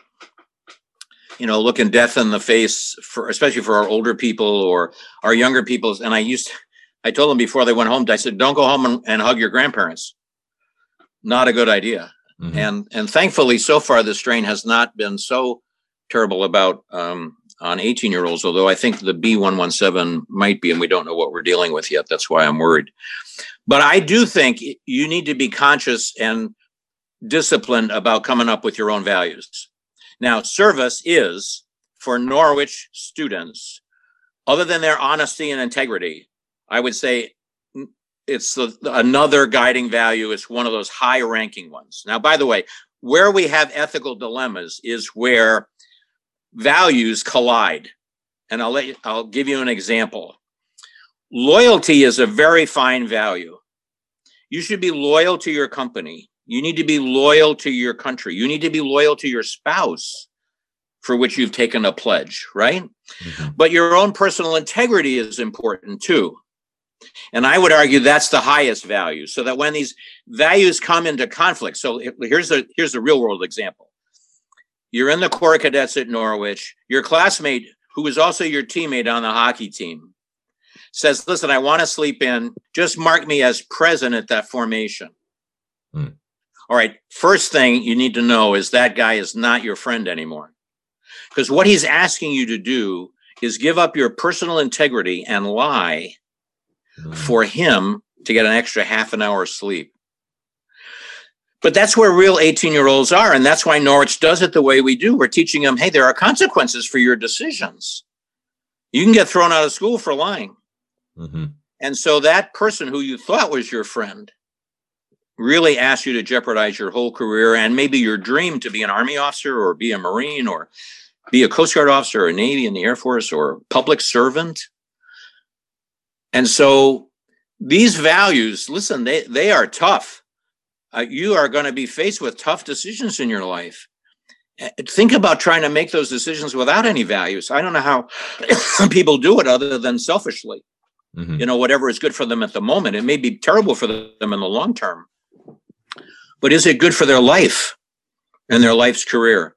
looking death in the face, especially for our older people or our younger people. And I told them before they went home, I said, don't go home and hug your grandparents. Not a good idea. Mm-hmm. And thankfully, so far, the strain has not been so terrible about on 18-year-olds, although I think the B117 might be, and we don't know what we're dealing with yet. That's why I'm worried. But I do think you need to be conscious and disciplined about coming up with your own values. Now, service is, for Norwich students, other than their honesty and integrity, I would say it's another guiding value. It's one of those high-ranking ones. Now, by the way, where we have ethical dilemmas is where values collide. And I'll give you an example. Loyalty is a very fine value. You should be loyal to your company. You need to be loyal to your country. You need to be loyal to your spouse, for which you've taken a pledge, right? Mm-hmm. But your own personal integrity is important too. And I would argue that's the highest value, so that when these values come into conflict, so here's a real world example. You're in the Corps of Cadets at Norwich. Your classmate, who is also your teammate on the hockey team, says, listen, I want to sleep in. Just mark me as present at that formation. All right. First thing you need to know is that guy is not your friend anymore. Because what he's asking you to do is give up your personal integrity and lie for him to get an extra half an hour of sleep. But that's where real 18-year-olds are. And that's why Norwich does it the way we do. We're teaching them, hey, there are consequences for your decisions. You can get thrown out of school for lying. And so that person who you thought was your friend really asked you to jeopardize your whole career and maybe your dream to be an Army officer or be a Marine or be a Coast Guard officer or a Navy in the Air Force or public servant. And so these values, listen, they are tough. You are going to be faced with tough decisions in your life. Think about trying to make those decisions without any values. I don't know how people do it other than selfishly. You know, whatever is good for them at the moment. It may be terrible for them in the long term. But is it good for their life and their life's career?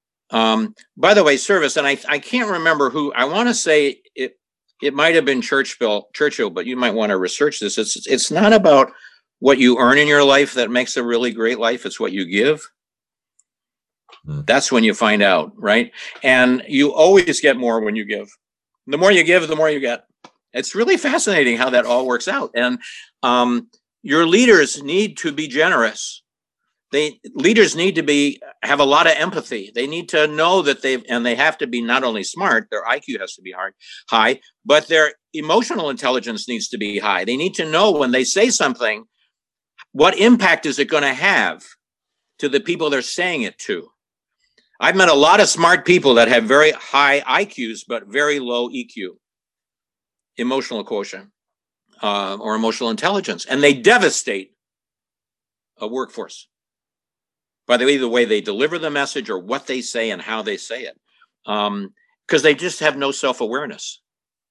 By the way, service, and I can't remember who, I want to say it might have been Churchill, but you might want to research this. It's not about what you earn in your life that makes a really great life. It's what you give. That's when you find out, right? And you always get more when you give. The more you give, the more you get. It's really fascinating how that all works out. And your leaders need to be generous. Leaders need to have a lot of empathy. They need to know that they have to be not only smart, their IQ has to be high, but their emotional intelligence needs to be high. They need to know when they say something, what impact is it going to have to the people they're saying it to? I've met a lot of smart people that have very high IQs, but very low EQ, emotional quotient, or emotional intelligence, and they devastate a workforce by the way they deliver the message or what they say and how they say it, because they just have no self-awareness.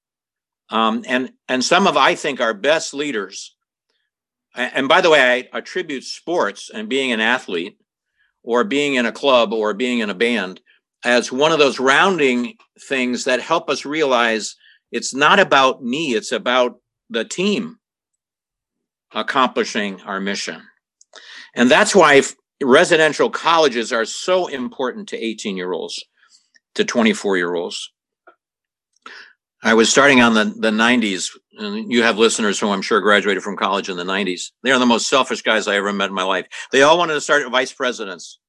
And some of, I think, our best leaders, and by the way, I attribute sports and being an athlete or being in a club or being in a band as one of those rounding things that help us realize it's not about me, it's about the team accomplishing our mission. And that's why residential colleges are so important to 18-year-olds, to 24-year-olds. I was starting on the 90s, and you have listeners who I'm sure graduated from college in the 90s. They are the most selfish guys I ever met in my life. They all wanted to start vice presidents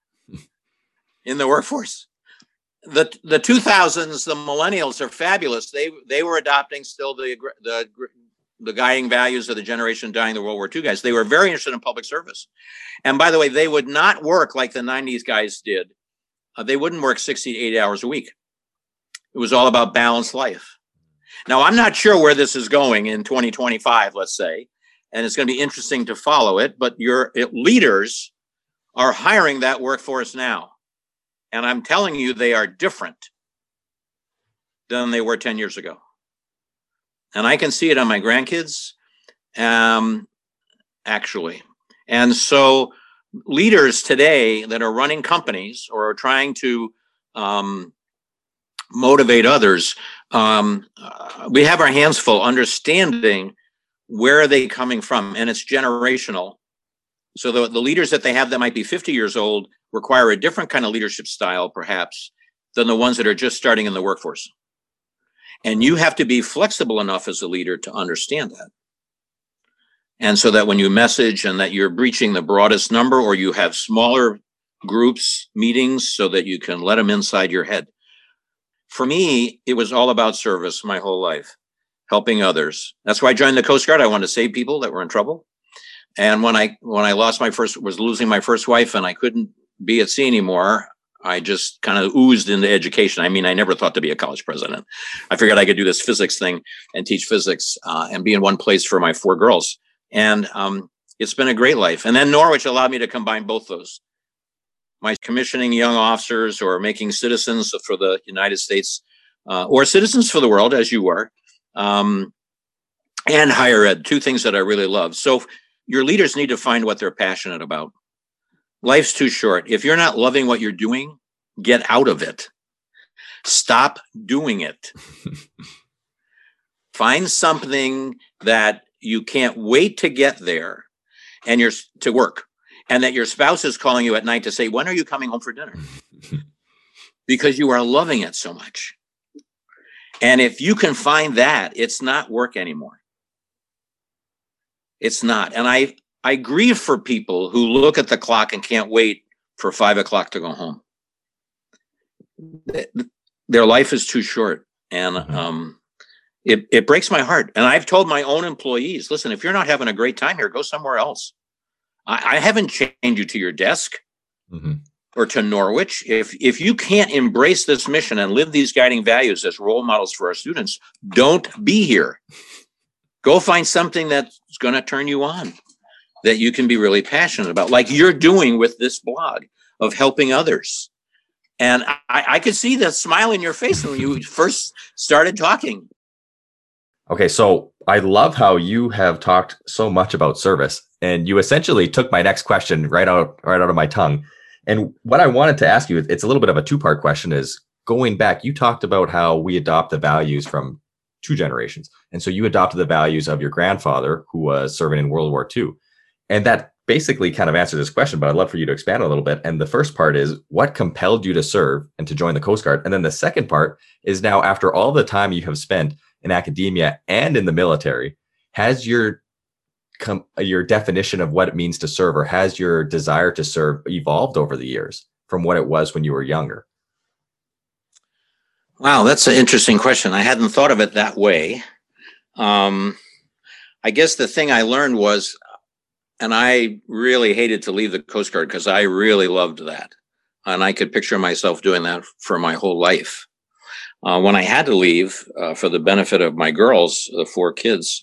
in the workforce. The 2000s, the millennials are fabulous. They were adopting still the guiding values of the generation dying the World War II guys. They were very interested in public service. And by the way, they would not work like the 90s guys did. They wouldn't work 60 to 80 hours a week. It was all about balanced life. Now, I'm not sure where this is going in 2025, let's say, and it's going to be interesting to follow it, but your leaders are hiring that workforce now. And I'm telling you, they are different than they were 10 years ago. And I can see it on my grandkids, actually. And so leaders today that are running companies or are trying to motivate others, we have our hands full understanding where are they coming from, and it's generational. So the leaders that they have that might be 50 years old require a different kind of leadership style, perhaps, than the ones that are just starting in the workforce. And you have to be flexible enough as a leader to understand that. And so that when you message and that you're reaching the broadest number, or you have smaller groups, meetings, so that you can let them inside your head. For me, it was all about service my whole life, helping others. That's why I joined the Coast Guard. I wanted to save people that were in trouble. And when I was losing my first wife and I couldn't be at sea anymore, I just kind of oozed into education. I mean, I never thought to be a college president. I figured I could do this physics thing and teach physics and be in one place for my 4 girls. And it's been a great life. And then Norwich allowed me to combine both those. My commissioning young officers or making citizens for the United States or citizens for the world, as you were, and higher ed, two things that I really love. So your leaders need to find what they're passionate about. Life's too short. If you're not loving what you're doing, get out of it. Stop doing it. Find something that you can't wait to get there and you're to work, and that your spouse is calling you at night to say, when are you coming home for dinner? Because you are loving it so much. And if you can find that, it's not work anymore. It's not. And I grieve for people who look at the clock and can't wait for 5 o'clock to go home. Their life is too short. And it breaks my heart. And I've told my own employees, listen, if you're not having a great time here, go somewhere else. I haven't chained you to your desk or to Norwich. If you can't embrace this mission and live these guiding values as role models for our students, don't be here. Go find something that's going to turn you on, that you can be really passionate about, like you're doing with this blog of helping others. And I could see the smile in your face when you first started talking. Okay, so I love how you have talked so much about service, and you essentially took my next question right out of my tongue. And what I wanted to ask you, it's a little bit of a two-part question, is going back, you talked about how we adopt the values from 2 generations. And so you adopted the values of your grandfather, who was serving in World War II. And that basically kind of answers this question, but I'd love for you to expand a little bit. And the first part is, what compelled you to serve and to join the Coast Guard? And then the second part is, now after all the time you have spent in academia and in the military, has your definition of what it means to serve, or has your desire to serve evolved over the years from what it was when you were younger? Wow, that's an interesting question. I hadn't thought of it that way. I guess the thing I learned was, and I really hated to leave the Coast Guard because I really loved that. And I could picture myself doing that for my whole life. When I had to leave for the benefit of my girls, the 4 kids,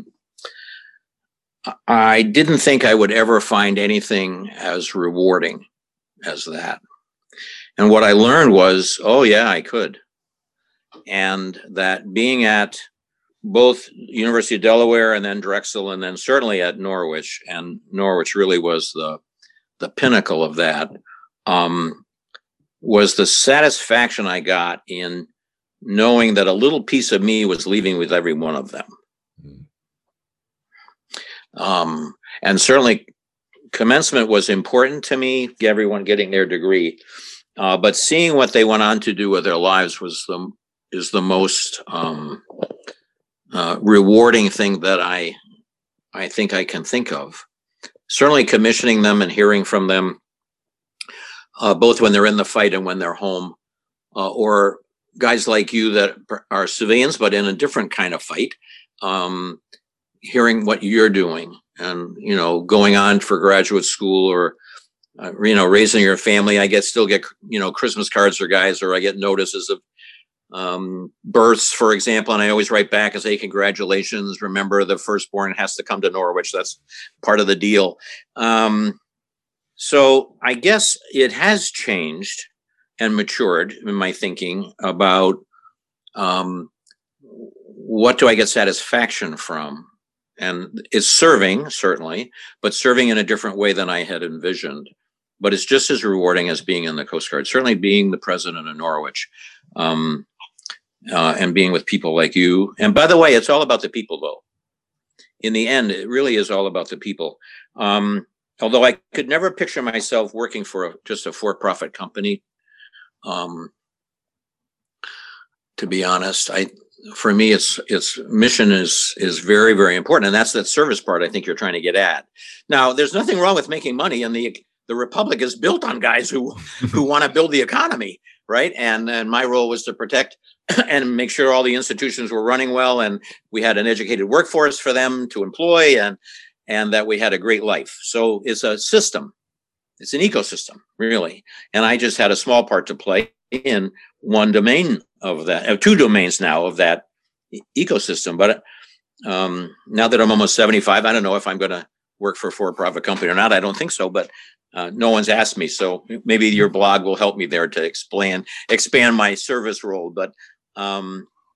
I didn't think I would ever find anything as rewarding as that. And what I learned was, oh yeah, I could. And that being at both University of Delaware and then Drexel, and then certainly at Norwich, and Norwich really was the pinnacle of that, was the satisfaction I got in knowing that a little piece of me was leaving with every one of them. And certainly commencement was important to me, everyone getting their degree. But seeing what they went on to do with their lives is the most rewarding thing that I think I can think of. Certainly commissioning them and hearing from them, both when they're in the fight and when they're home, or guys like you that are civilians, but in a different kind of fight, hearing what you're doing and, going on for graduate school, or, raising your family. I still get, Christmas cards for guys, or I get notices of births, for example, and I always write back and say, congratulations, remember the firstborn has to come to Norwich. That's part of the deal. So I guess it has changed and matured in my thinking about what do I get satisfaction from? And it's serving, certainly, but serving in a different way than I had envisioned. But it's just as rewarding as being in the Coast Guard, certainly being the president of Norwich, and being with people like you. And by the way, it's all about the people, though. In the end, it really is all about the people. Although I could never picture myself working for just a for-profit company. To be honest, for me, its mission is very, very important, and that's that service part I think you're trying to get at. Now, there's nothing wrong with making money, and the Republic is built on guys who want to build the economy, right? And my role was to protect and make sure all the institutions were running well, and we had an educated workforce for them to employ, and that we had a great life. So it's a system. It's an ecosystem, really. And I just had a small part to play in one domain of that, 2 domains now of that ecosystem. But now that I'm almost 75, I don't know if I'm going to work for a for-profit company or not. I don't think so, but no one's asked me. So maybe your blog will help me there to expand my service role. But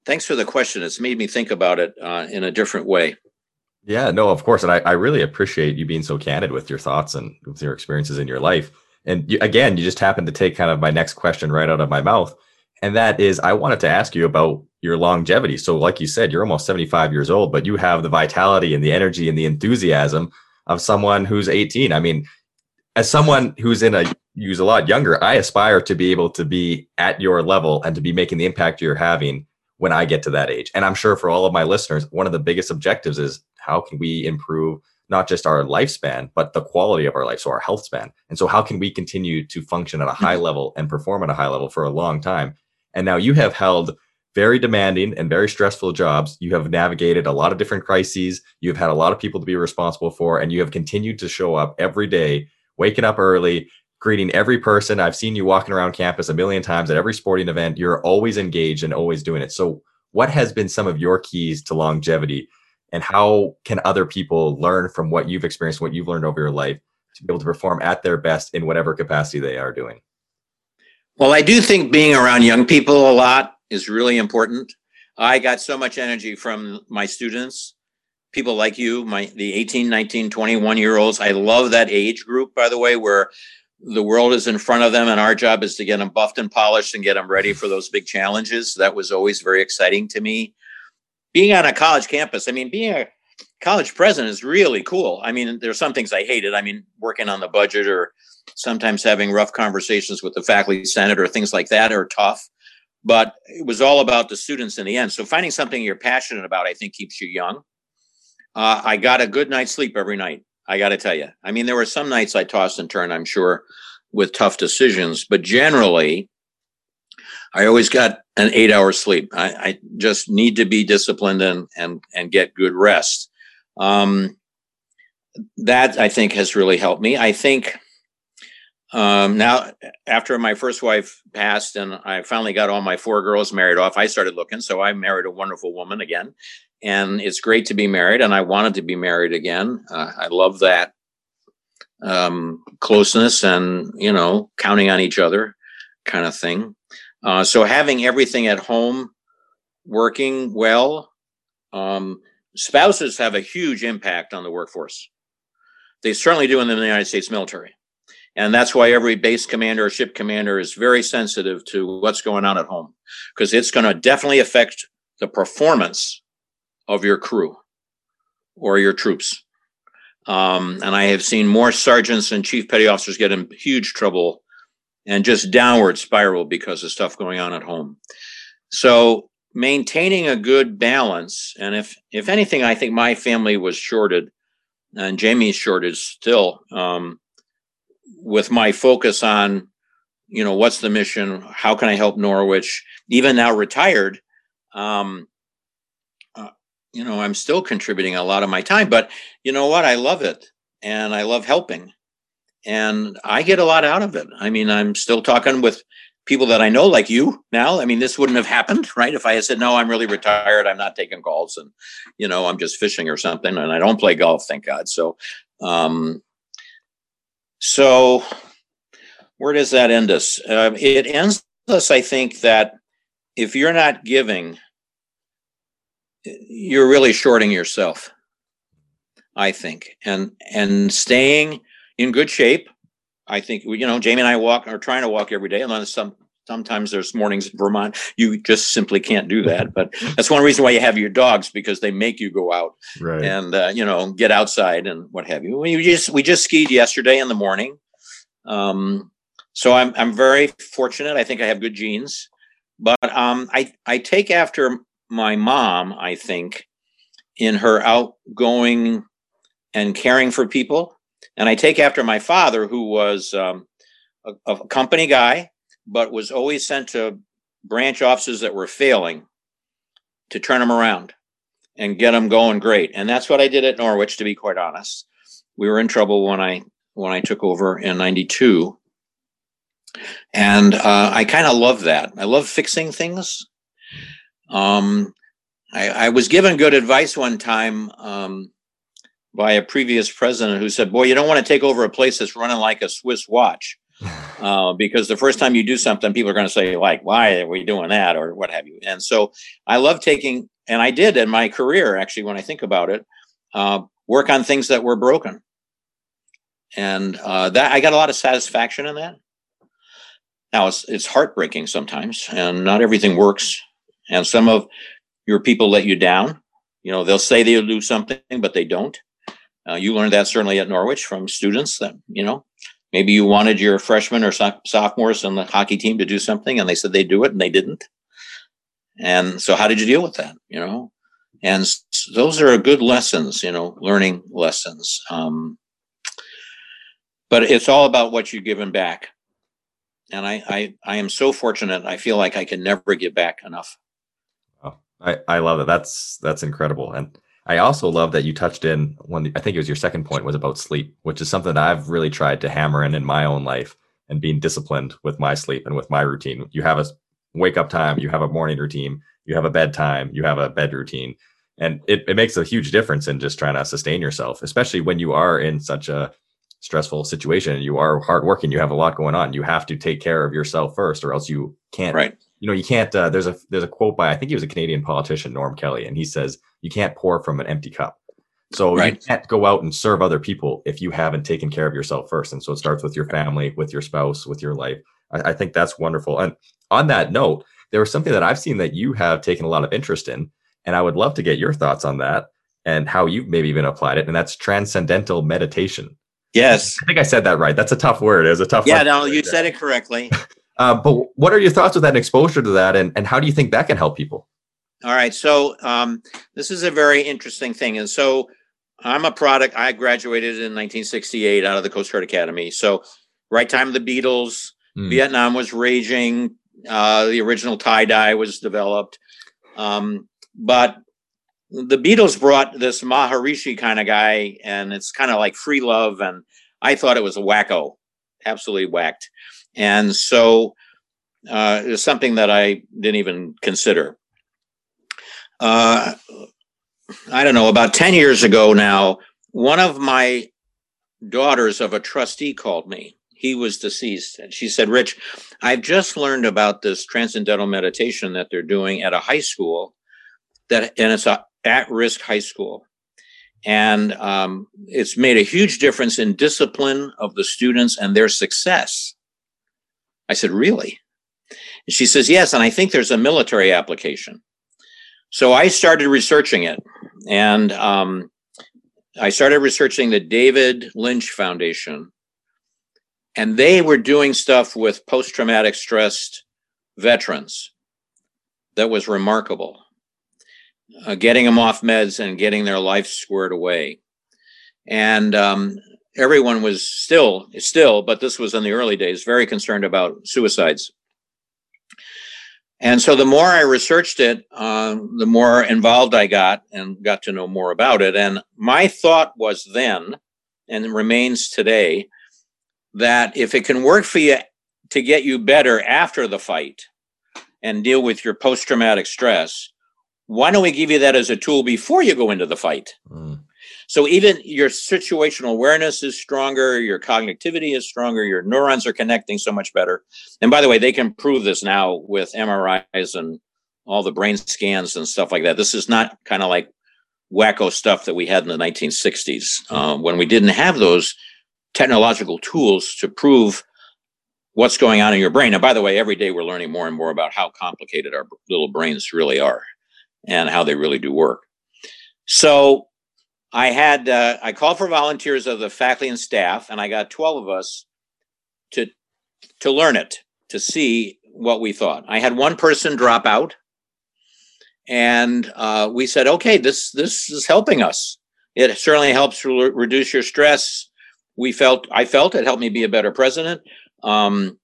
Thanks for the question. It's made me think about it in a different way. Yeah, no, of course. And I really appreciate you being so candid with your thoughts and with your experiences in your life. And again, you just happened to take kind of my next question right out of my mouth. And that is, I wanted to ask you about your longevity. So, like you said, you're almost 75 years old, but you have the vitality and the energy and the enthusiasm of someone who's 18. I mean, as someone who's a lot younger, I aspire to be able to be at your level and to be making the impact you're having when I get to that age. And I'm sure for all of my listeners, one of the biggest objectives is how can we improve not just our lifespan, but the quality of our life, so our health span. And so how can we continue to function at a high level and perform at a high level for a long time? And now you have held very demanding and very stressful jobs. You have navigated a lot of different crises. You've had a lot of people to be responsible for, and you have continued to show up every day, waking up early, greeting every person. I've seen you walking around campus a million times at every sporting event. You're always engaged and always doing it. So what has been some of your keys to longevity, and how can other people learn from what you've experienced, what you've learned over your life to be able to perform at their best in whatever capacity they are doing? Well, I do think being around young people a lot is really important. I got so much energy from my students, people like you, the 18, 19, 21-year-olds. I love that age group, by the way, where the world is in front of them and our job is to get them buffed and polished and get them ready for those big challenges. That was always very exciting to me. Being on a college campus, I mean, being a college president is really cool. I mean, there's some things I hated. I mean, working on the budget or sometimes having rough conversations with the faculty senate or things like that are tough. But it was all about the students in the end. So finding something you're passionate about, I think, keeps you young. I got a good night's sleep every night, I got to tell you. I mean, there were some nights I tossed and turned, I'm sure, with tough decisions. But generally, I always got an 8-hour sleep. I just need to be disciplined and get good rest. That, I think, has really helped me. I think now, after my first wife passed and I finally got all my 4 girls married off, I started looking. So I married a wonderful woman again. And it's great to be married. And I wanted to be married again. I love that closeness and, counting on each other kind of thing. So having everything at home working well, spouses have a huge impact on the workforce. They certainly do in the United States military. And that's why every base commander or ship commander is very sensitive to what's going on at home, because it's going to definitely affect the performance of your crew or your troops. And I have seen more sergeants and chief petty officers get in huge trouble and just downward spiral because of stuff going on at home. So maintaining a good balance. And if anything, I think my family was shorted, and Jamie's shorted still, with my focus on, what's the mission? How can I help Norwich? Even now retired, I'm still contributing a lot of my time, but you know what? I love it. And I love helping. And I get a lot out of it. I mean, I'm still talking with people that I know, like you now. I mean, this wouldn't have happened, right? If I had said, no, I'm really retired, I'm not taking calls, and, I'm just fishing or something, and I don't play golf, thank God. So where does that end us? It ends us, I think, that if you're not giving, you're really shorting yourself, I think, and staying in good shape. I think, Jamie and I are trying to walk every day. And sometimes there's mornings in Vermont, you just simply can't do that. But that's one reason why you have your dogs, because they make you go out, right, and, get outside and what have you. We just skied yesterday in the morning. So I'm very fortunate. I think I have good genes, but I take after my mom, I think, in her outgoing and caring for people. And I take after my father, who was a company guy, but was always sent to branch offices that were failing to turn them around and get them going great. And that's what I did at Norwich, to be quite honest. We were in trouble when I took over in 92. And I kind of love that. I love fixing things. I was given good advice one time by a previous president who said, boy, you don't want to take over a place that's running like a Swiss watch. because the first time you do something, people are going to say, like, why are we doing that, or what have you. And so I love taking, and I did in my career, actually, when I think about it, work on things that were broken. And that I got a lot of satisfaction in that. Now, it's heartbreaking sometimes, and not everything works. And some of your people let you down. You know, they'll say they'll do something, but they don't. You learned that certainly at Norwich from students that, you know, maybe you wanted your freshmen or sophomores on the hockey team to do something, and they said they'd do it, and they didn't. And so how did you deal with that, you know? And those are good lessons, you know, learning lessons. But it's all about what you're giving back. And I am so fortunate. I feel like I can never give back enough. Oh, I love it. That's incredible. And I also love that you touched in I think it was your second point was about sleep, which is something that I've really tried to hammer in my own life, and being disciplined with my sleep and with my routine. You have a wake up time, you have a morning routine, you have a bedtime, you have a bed routine. And it makes a huge difference in just trying to sustain yourself, especially when you are in such a stressful situation. You are hardworking, you have a lot going on. You have to take care of yourself first, or else you can't. Right. You know, you can't. There's a quote by, I think he was a Canadian politician, Norm Kelly, and he says you can't pour from an empty cup. So you can't go out and serve other people if you haven't taken care of yourself first. And so it starts with your family, with your spouse, with your life. I think that's wonderful. And on that note, there was something that I've seen that you have taken a lot of interest in, and I would love to get your thoughts on that and how you've maybe even applied it. And that's transcendental meditation. Yes. I think I said that right. That's a tough word. It was a tough word. Yeah, no, you said it correctly. But what are your thoughts with that exposure to that? And how do you think that can help people? All right. So this is a very interesting thing. And so I'm a product. I graduated in 1968 out of the Coast Guard Academy. So right time of the Beatles, Vietnam was raging. The original tie-dye was developed. But the Beatles brought this Maharishi kind of guy, and it's kind of like free love. And I thought it was a wacko, absolutely whacked. And so it was something that I didn't even consider. I don't know, about 10 years ago now, one of my daughters of a trustee called me. He was deceased. And she said, Rich, I've just learned about this transcendental meditation that they're doing at a high school, and it's a at-risk high school. And it's made a huge difference in discipline of the students and their success. I said, really? And she says, yes. And I think there's a military application. So I started researching it. And I started researching the David Lynch Foundation. And they were doing stuff with post-traumatic stress veterans that was remarkable. Getting them off meds and getting their life squared away. And everyone was still, but this was in the early days, very concerned about suicides. And so the more I researched it, the more involved I got and got to know more about it. And my thought was then, and remains today, that if it can work for you to get you better after the fight and deal with your post-traumatic stress, why don't we give you that as a tool before you go into the fight? So even your situational awareness is stronger, your cognitivity is stronger, your neurons are connecting so much better. And by the way, they can prove this now with MRIs and all the brain scans and stuff like that. This is not kind of like wacko stuff that we had in the 1960s when we didn't have those technological tools to prove what's going on in your brain. And by the way, every day we're learning more and more about how complicated our little brains really are and how they really do work. So I called for volunteers of the faculty and staff, and I got 12 of us to learn it, to see what we thought. I had one person drop out, and we said, okay, this is helping us. It certainly helps reduce your stress. I felt it helped me be a better president. So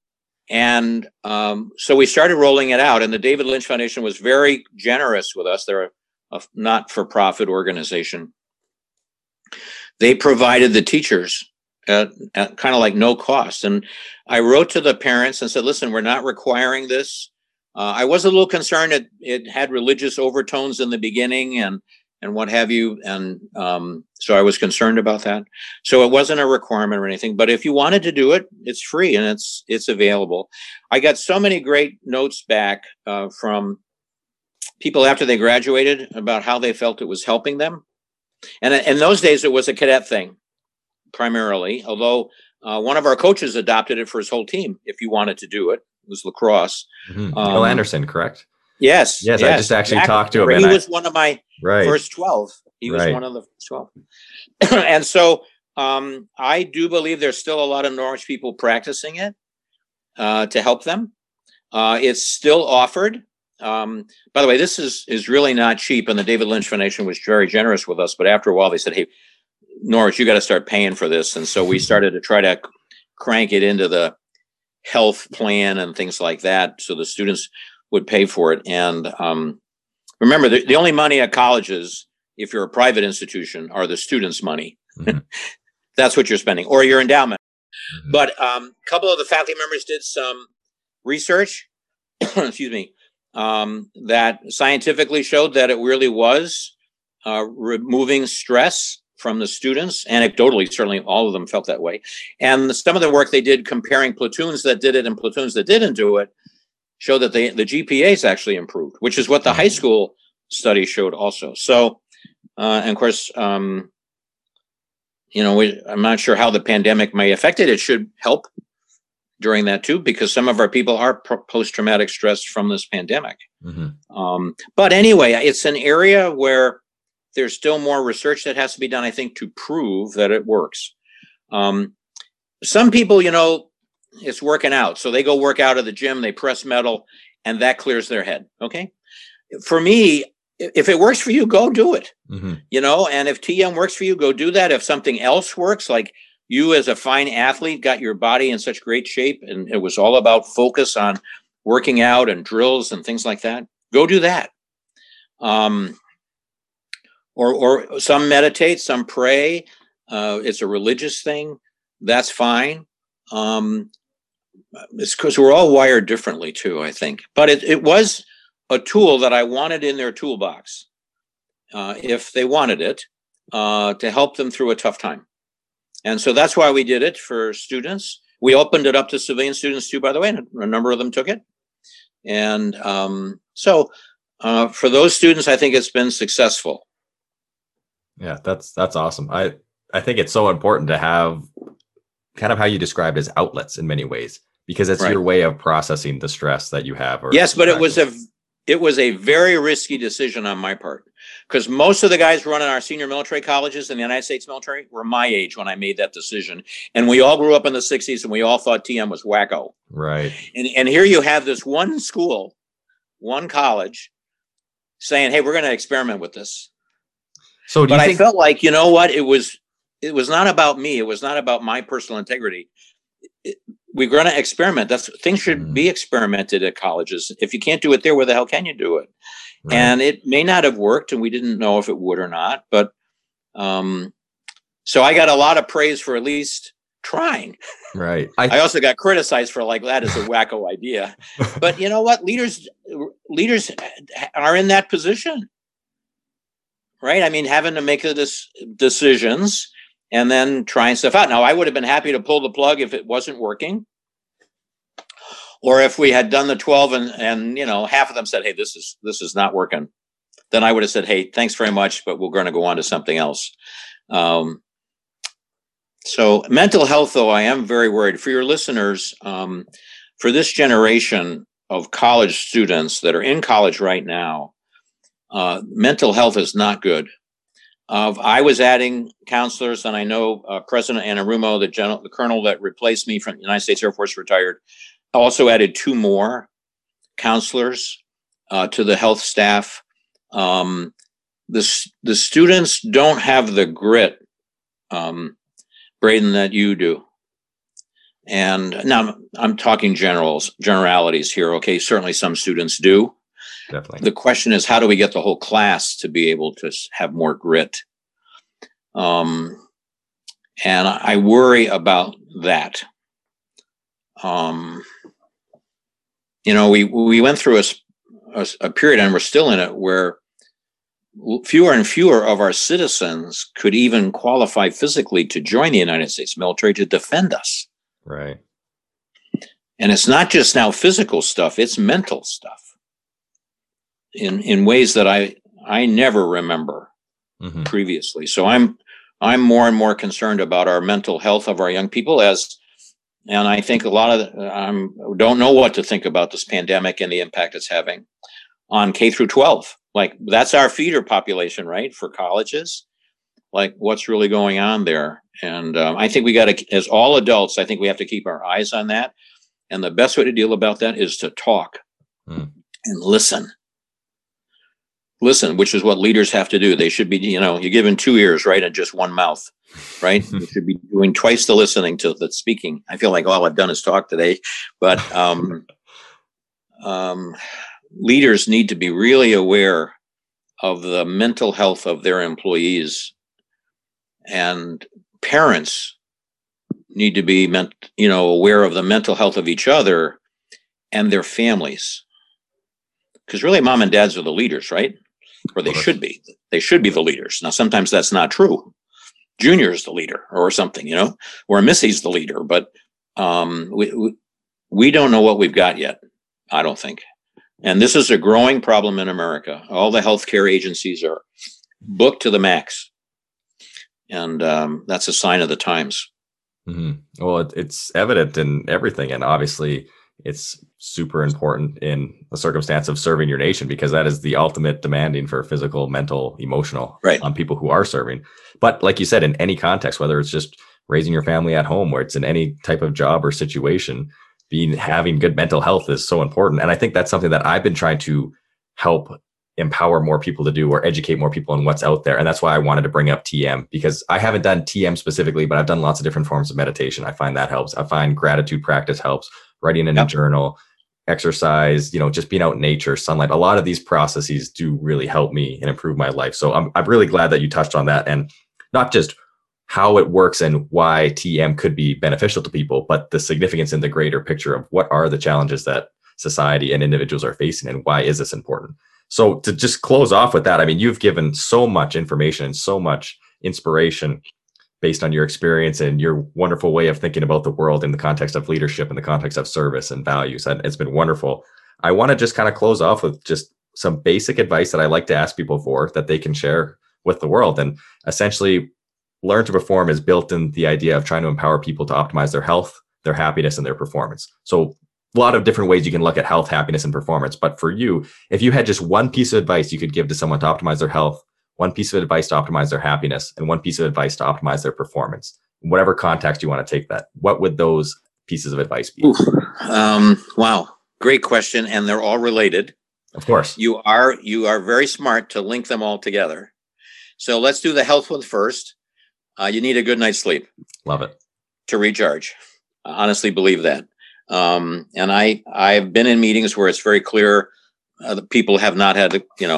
we started rolling it out, and the David Lynch Foundation was very generous with us. They're a not-for-profit organization. They provided the teachers at kind of like no cost. And I wrote to the parents and said, listen, we're not requiring this. I was a little concerned it had religious overtones in the beginning, and and what have you. And so I was concerned about that. So it wasn't a requirement or anything, but if you wanted to do it, it's free and it's available. I got so many great notes back from people after they graduated about how they felt it was helping them. And in those days, it was a cadet thing primarily, although one of our coaches adopted it for his whole team. If you wanted to do it, it was lacrosse. Neil Anderson, correct? Yes. I just actually talked to him. He was one of my first 12. He was one of the first 12. And so I do believe there's still a lot of Norwich people practicing it to help them. It's still offered. By the way, this is really not cheap, and the David Lynch Foundation was very generous with us. But after a while, they said, "Hey, Norwich, you got to start paying for this." And so we started to try to crank it into the health plan and things like that, so the students would pay for it. And remember, the only money at colleges, if you're a private institution, are the students' money. Mm-hmm. That's what you're spending, or your endowment. Mm-hmm. But a couple of the faculty members did some research, excuse me, that scientifically showed that it really was removing stress from the students. Anecdotally, certainly all of them felt that way. And some of the work they did comparing platoons that did it and platoons that didn't do it showed that the GPAs actually improved, which is what the high school study showed also. So, and of course, I'm not sure how the pandemic may affect it. It should help during that too, because some of our people are post-traumatic stress from this pandemic. Mm-hmm. But anyway, it's an area where there's still more research that has to be done, I think, to prove that it works. Some people, it's working out. So they go work out at the gym, they press metal, and that clears their head. Okay. For me, if it works for you, go do it. Mm-hmm. And if TM works for you, go do that. If something else works, like you as a fine athlete got your body in such great shape and it was all about focus on working out and drills and things like that, go do that. Or some meditate, some pray. It's a religious thing. That's fine. It's because we're all wired differently too, I think. But it was a tool that I wanted in their toolbox, if they wanted it, to help them through a tough time. And so that's why we did it for students. We opened it up to civilian students too, by the way, and a number of them took it. And so for those students, I think it's been successful. Yeah, that's awesome. I think it's so important to have kind of how you described as outlets in many ways, because it's your way of processing the stress that you have. Yes, but it was a very risky decision on my part, because most of the guys running our senior military colleges in the United States military were my age when I made that decision. And we all grew up in the 60s and we all thought TM was wacko. Right. And here you have this one school, one college saying, hey, we're going to experiment with this. So I felt like, what? It was not about me. It was not about my personal integrity. We're going to experiment. Things should be experimented at colleges. If you can't do it there, where the hell can you do it? Right. And it may not have worked, and we didn't know if it would or not. But so I got a lot of praise for at least trying. Right. I also got criticized for that is a wacko idea. But you know what? Leaders are in that position. Right. I mean, having to make decisions and then trying stuff out. Now, I would have been happy to pull the plug if it wasn't working. Or if we had done the 12 and half of them said, hey, this is not working. Then I would have said, hey, thanks very much, but we're going to go on to something else. So mental health, though, I am very worried. For your listeners, for this generation of college students that are in college right now, mental health is not good. I was adding counselors, and I know President Anarumo, the colonel that replaced me from the United States Air Force, retired, also added 2 more counselors to the health staff. The students don't have the grit, Braden, that you do. And now I'm talking generalities here. Okay, certainly some students do. Definitely. The question is, how do we get the whole class to be able to have more grit? And I worry about that. We went through a period, and we're still in it, where fewer and fewer of our citizens could even qualify physically to join the United States military to defend us. Right. And it's not just now physical stuff, it's mental stuff in ways that I never remember previously. So I'm more and more concerned about our mental health of our young people, and I think a lot of don't know what to think about this pandemic and the impact it's having on K through 12. Like, that's our feeder population, right? For colleges, like, what's really going on there? And I think we got to, as all adults, I think we have to keep our eyes on that. And the best way to deal about that is to talk and listen, which is what leaders have to do. They should be, you're given 2 ears, right? And just one mouth, right? You should be doing twice the listening to the speaking. I feel like all I've done is talk today, but leaders need to be really aware of the mental health of their employees, and parents need to be aware of the mental health of each other and their families. Because really, mom and dads are the leaders, right? Or they should be. They should be the leaders. Now, sometimes that's not true. Junior is the leader or something, or Missy's the leader. But we don't know what we've got yet, I don't think. And this is a growing problem in America. All the healthcare agencies are booked to the max. And that's a sign of the times. Mm-hmm. Well, it's evident in everything. And obviously, it's super important in the circumstance of serving your nation, because that is the ultimate demanding for physical, mental, emotional on people who are serving. But like you said, in any context, whether it's just raising your family at home, or it's in any type of job or situation, having good mental health is so important. And I think that's something that I've been trying to help empower more people to do, or educate more people on what's out there. And that's why I wanted to bring up TM, because I haven't done TM specifically, but I've done lots of different forms of meditation. I find that helps. I find gratitude practice helps, writing in a journal, exercise, just being out in nature, sunlight. A lot of these processes do really help me and improve my life. So I'm really glad that you touched on that, and not just how it works and why TM could be beneficial to people, but the significance in the greater picture of what are the challenges that society and individuals are facing, and why is this important. So to just close off with that, I mean, you've given so much information and so much inspiration based on your experience and your wonderful way of thinking about the world in the context of leadership, in the context of service and values. And it's been wonderful. I want to just kind of close off with just some basic advice that I like to ask people for, that they can share with the world. And essentially, Learn to Perform is built in the idea of trying to empower people to optimize their health, their happiness, and their performance. So a lot of different ways you can look at health, happiness, and performance. But for you, if you had just one piece of advice you could give to someone to optimize their health, one piece of advice to optimize their happiness, and one piece of advice to optimize their performance, in whatever context you want to take that, what would those pieces of advice be? Wow. Great question. And they're all related. Of course. You are very smart to link them all together. So let's do the health one first. You need a good night's sleep. Love it. To recharge. I honestly believe that. And I've been in meetings where it's very clear that people have not had,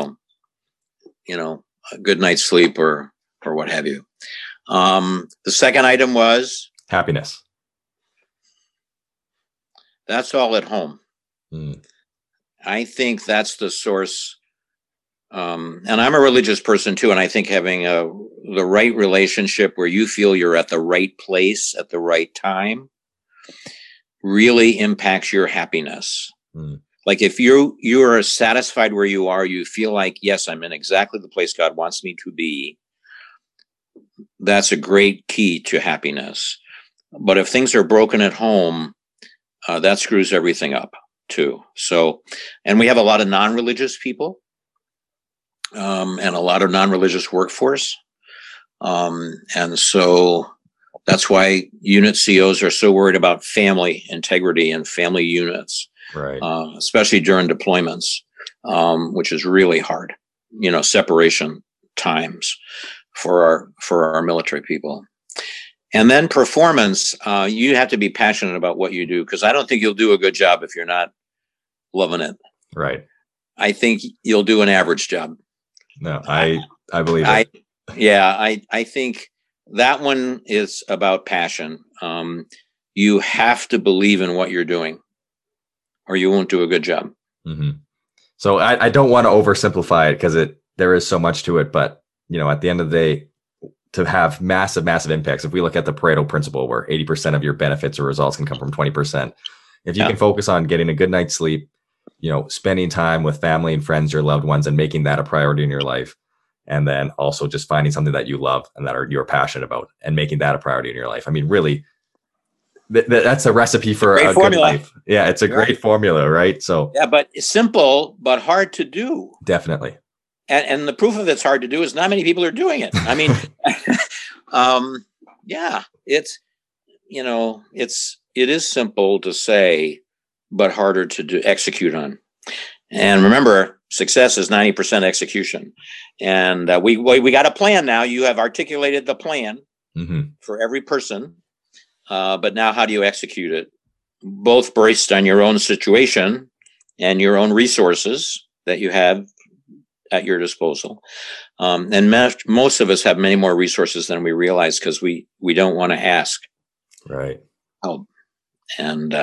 a good night's sleep or what have you. The second item was happiness. That's all at home. I think that's the source. And I'm a religious person too. And I think having the right relationship where you feel you're at the right place at the right time really impacts your happiness. Like if you are satisfied where you are, you feel like, yes, I'm in exactly the place God wants me to be. That's a great key to happiness. But if things are broken at home, that screws everything up too. So, and we have a lot of non-religious people and a lot of non-religious workforce. And so that's why unit CEOs are so worried about family integrity and family units, right? Especially during deployments, which is really hard. Separation times for our military people. And then performance, you have to be passionate about what you do, because I don't think you'll do a good job if you're not loving it. Right. I think you'll do an average job. No, I believe it. I think that one is about passion. You have to believe in what you're doing, or you won't do a good job. So I don't want to oversimplify it, because there is so much to it, but at the end of the day, to have massive, massive impacts, if we look at the Pareto principle where 80% of your benefits or results can come from 20%, if you can focus on getting a good night's sleep, spending time with family and friends, your loved ones, and making that a priority in your life, and then also just finding something that you love and that you're passionate about and making that a priority in your life. I mean, really, that's a recipe for a good life. Yeah, it's a great formula, right? So yeah, but simple, but hard to do. Definitely. And the proof of it's hard to do is not many people are doing it. I mean, it is simple to say, but harder to execute on. And remember, success is 90% execution. And we got a plan now. You have articulated the plan for every person. But now how do you execute it? Both based on your own situation and your own resources that you have at your disposal. And most of us have many more resources than we realize because we don't want to ask. Right. Help. And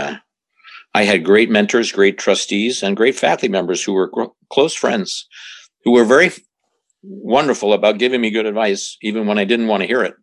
I had great mentors, great trustees, and great faculty members who were close friends, who were very wonderful about giving me good advice, even when I didn't want to hear it.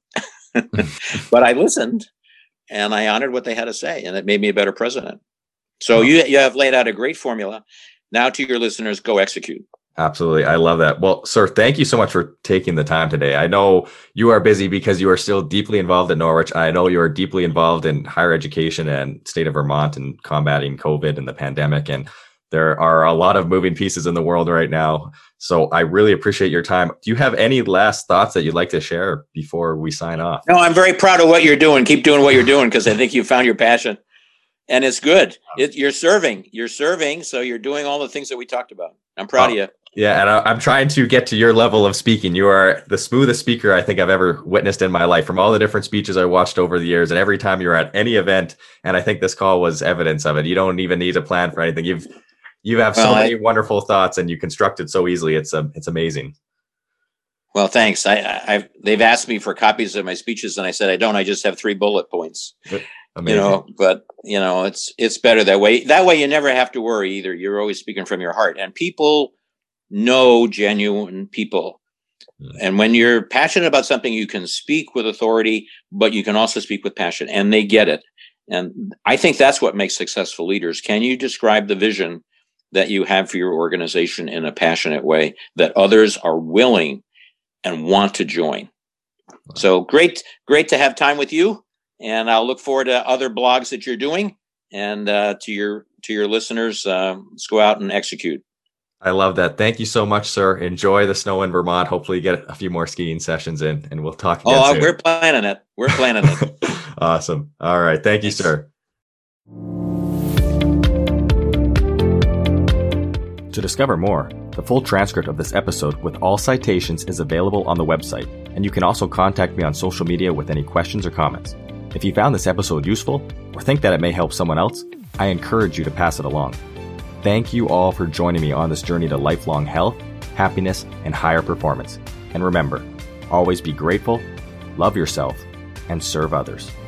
But I listened, and I honored what they had to say, and it made me a better president. So you have laid out a great formula. Now to your listeners, go execute. Absolutely. I love that. Well, sir, thank you so much for taking the time today. I know you are busy because you are still deeply involved at Norwich. I know you are deeply involved in higher education and state of Vermont and combating COVID and the pandemic. And there are a lot of moving pieces in the world right now. So I really appreciate your time. Do you have any last thoughts that you'd like to share before we sign off? No, I'm very proud of what you're doing. Keep doing what you're doing because I think you found your passion. And it's good. You're serving. So you're doing all the things that we talked about. I'm proud of you. Yeah, and I'm trying to get to your level of speaking. You are the smoothest speaker I think I've ever witnessed in my life from all the different speeches I watched over the years. And every time you're at any event, and I think this call was evidence of it, you don't even need to plan for anything. You have so many wonderful thoughts and you construct it so easily. It's amazing. Well, thanks. They've asked me for copies of my speeches and I said, I don't, I just have 3 bullet points. Amazing. It's better that way. That way you never have to worry either. You're always speaking from your heart, and people know genuine people. And when you're passionate about something, you can speak with authority, but you can also speak with passion, and they get it. And I think that's what makes successful leaders. Can you describe the vision that you have for your organization in a passionate way that others are willing and want to join? Wow. So great to have time with you. And I'll look forward to other blogs that you're doing. And to your listeners, let's go out and execute. I love that. Thank you so much, sir. Enjoy the snow in Vermont. Hopefully you get a few more skiing sessions in, and we'll talk again soon. We're planning it. Awesome. All right. Thank you, sir. To discover more, the full transcript of this episode with all citations is available on the website, and you can also contact me on social media with any questions or comments. If you found this episode useful or think that it may help someone else, I encourage you to pass it along. Thank you all for joining me on this journey to lifelong health, happiness, and higher performance. And remember, always be grateful, love yourself, and serve others.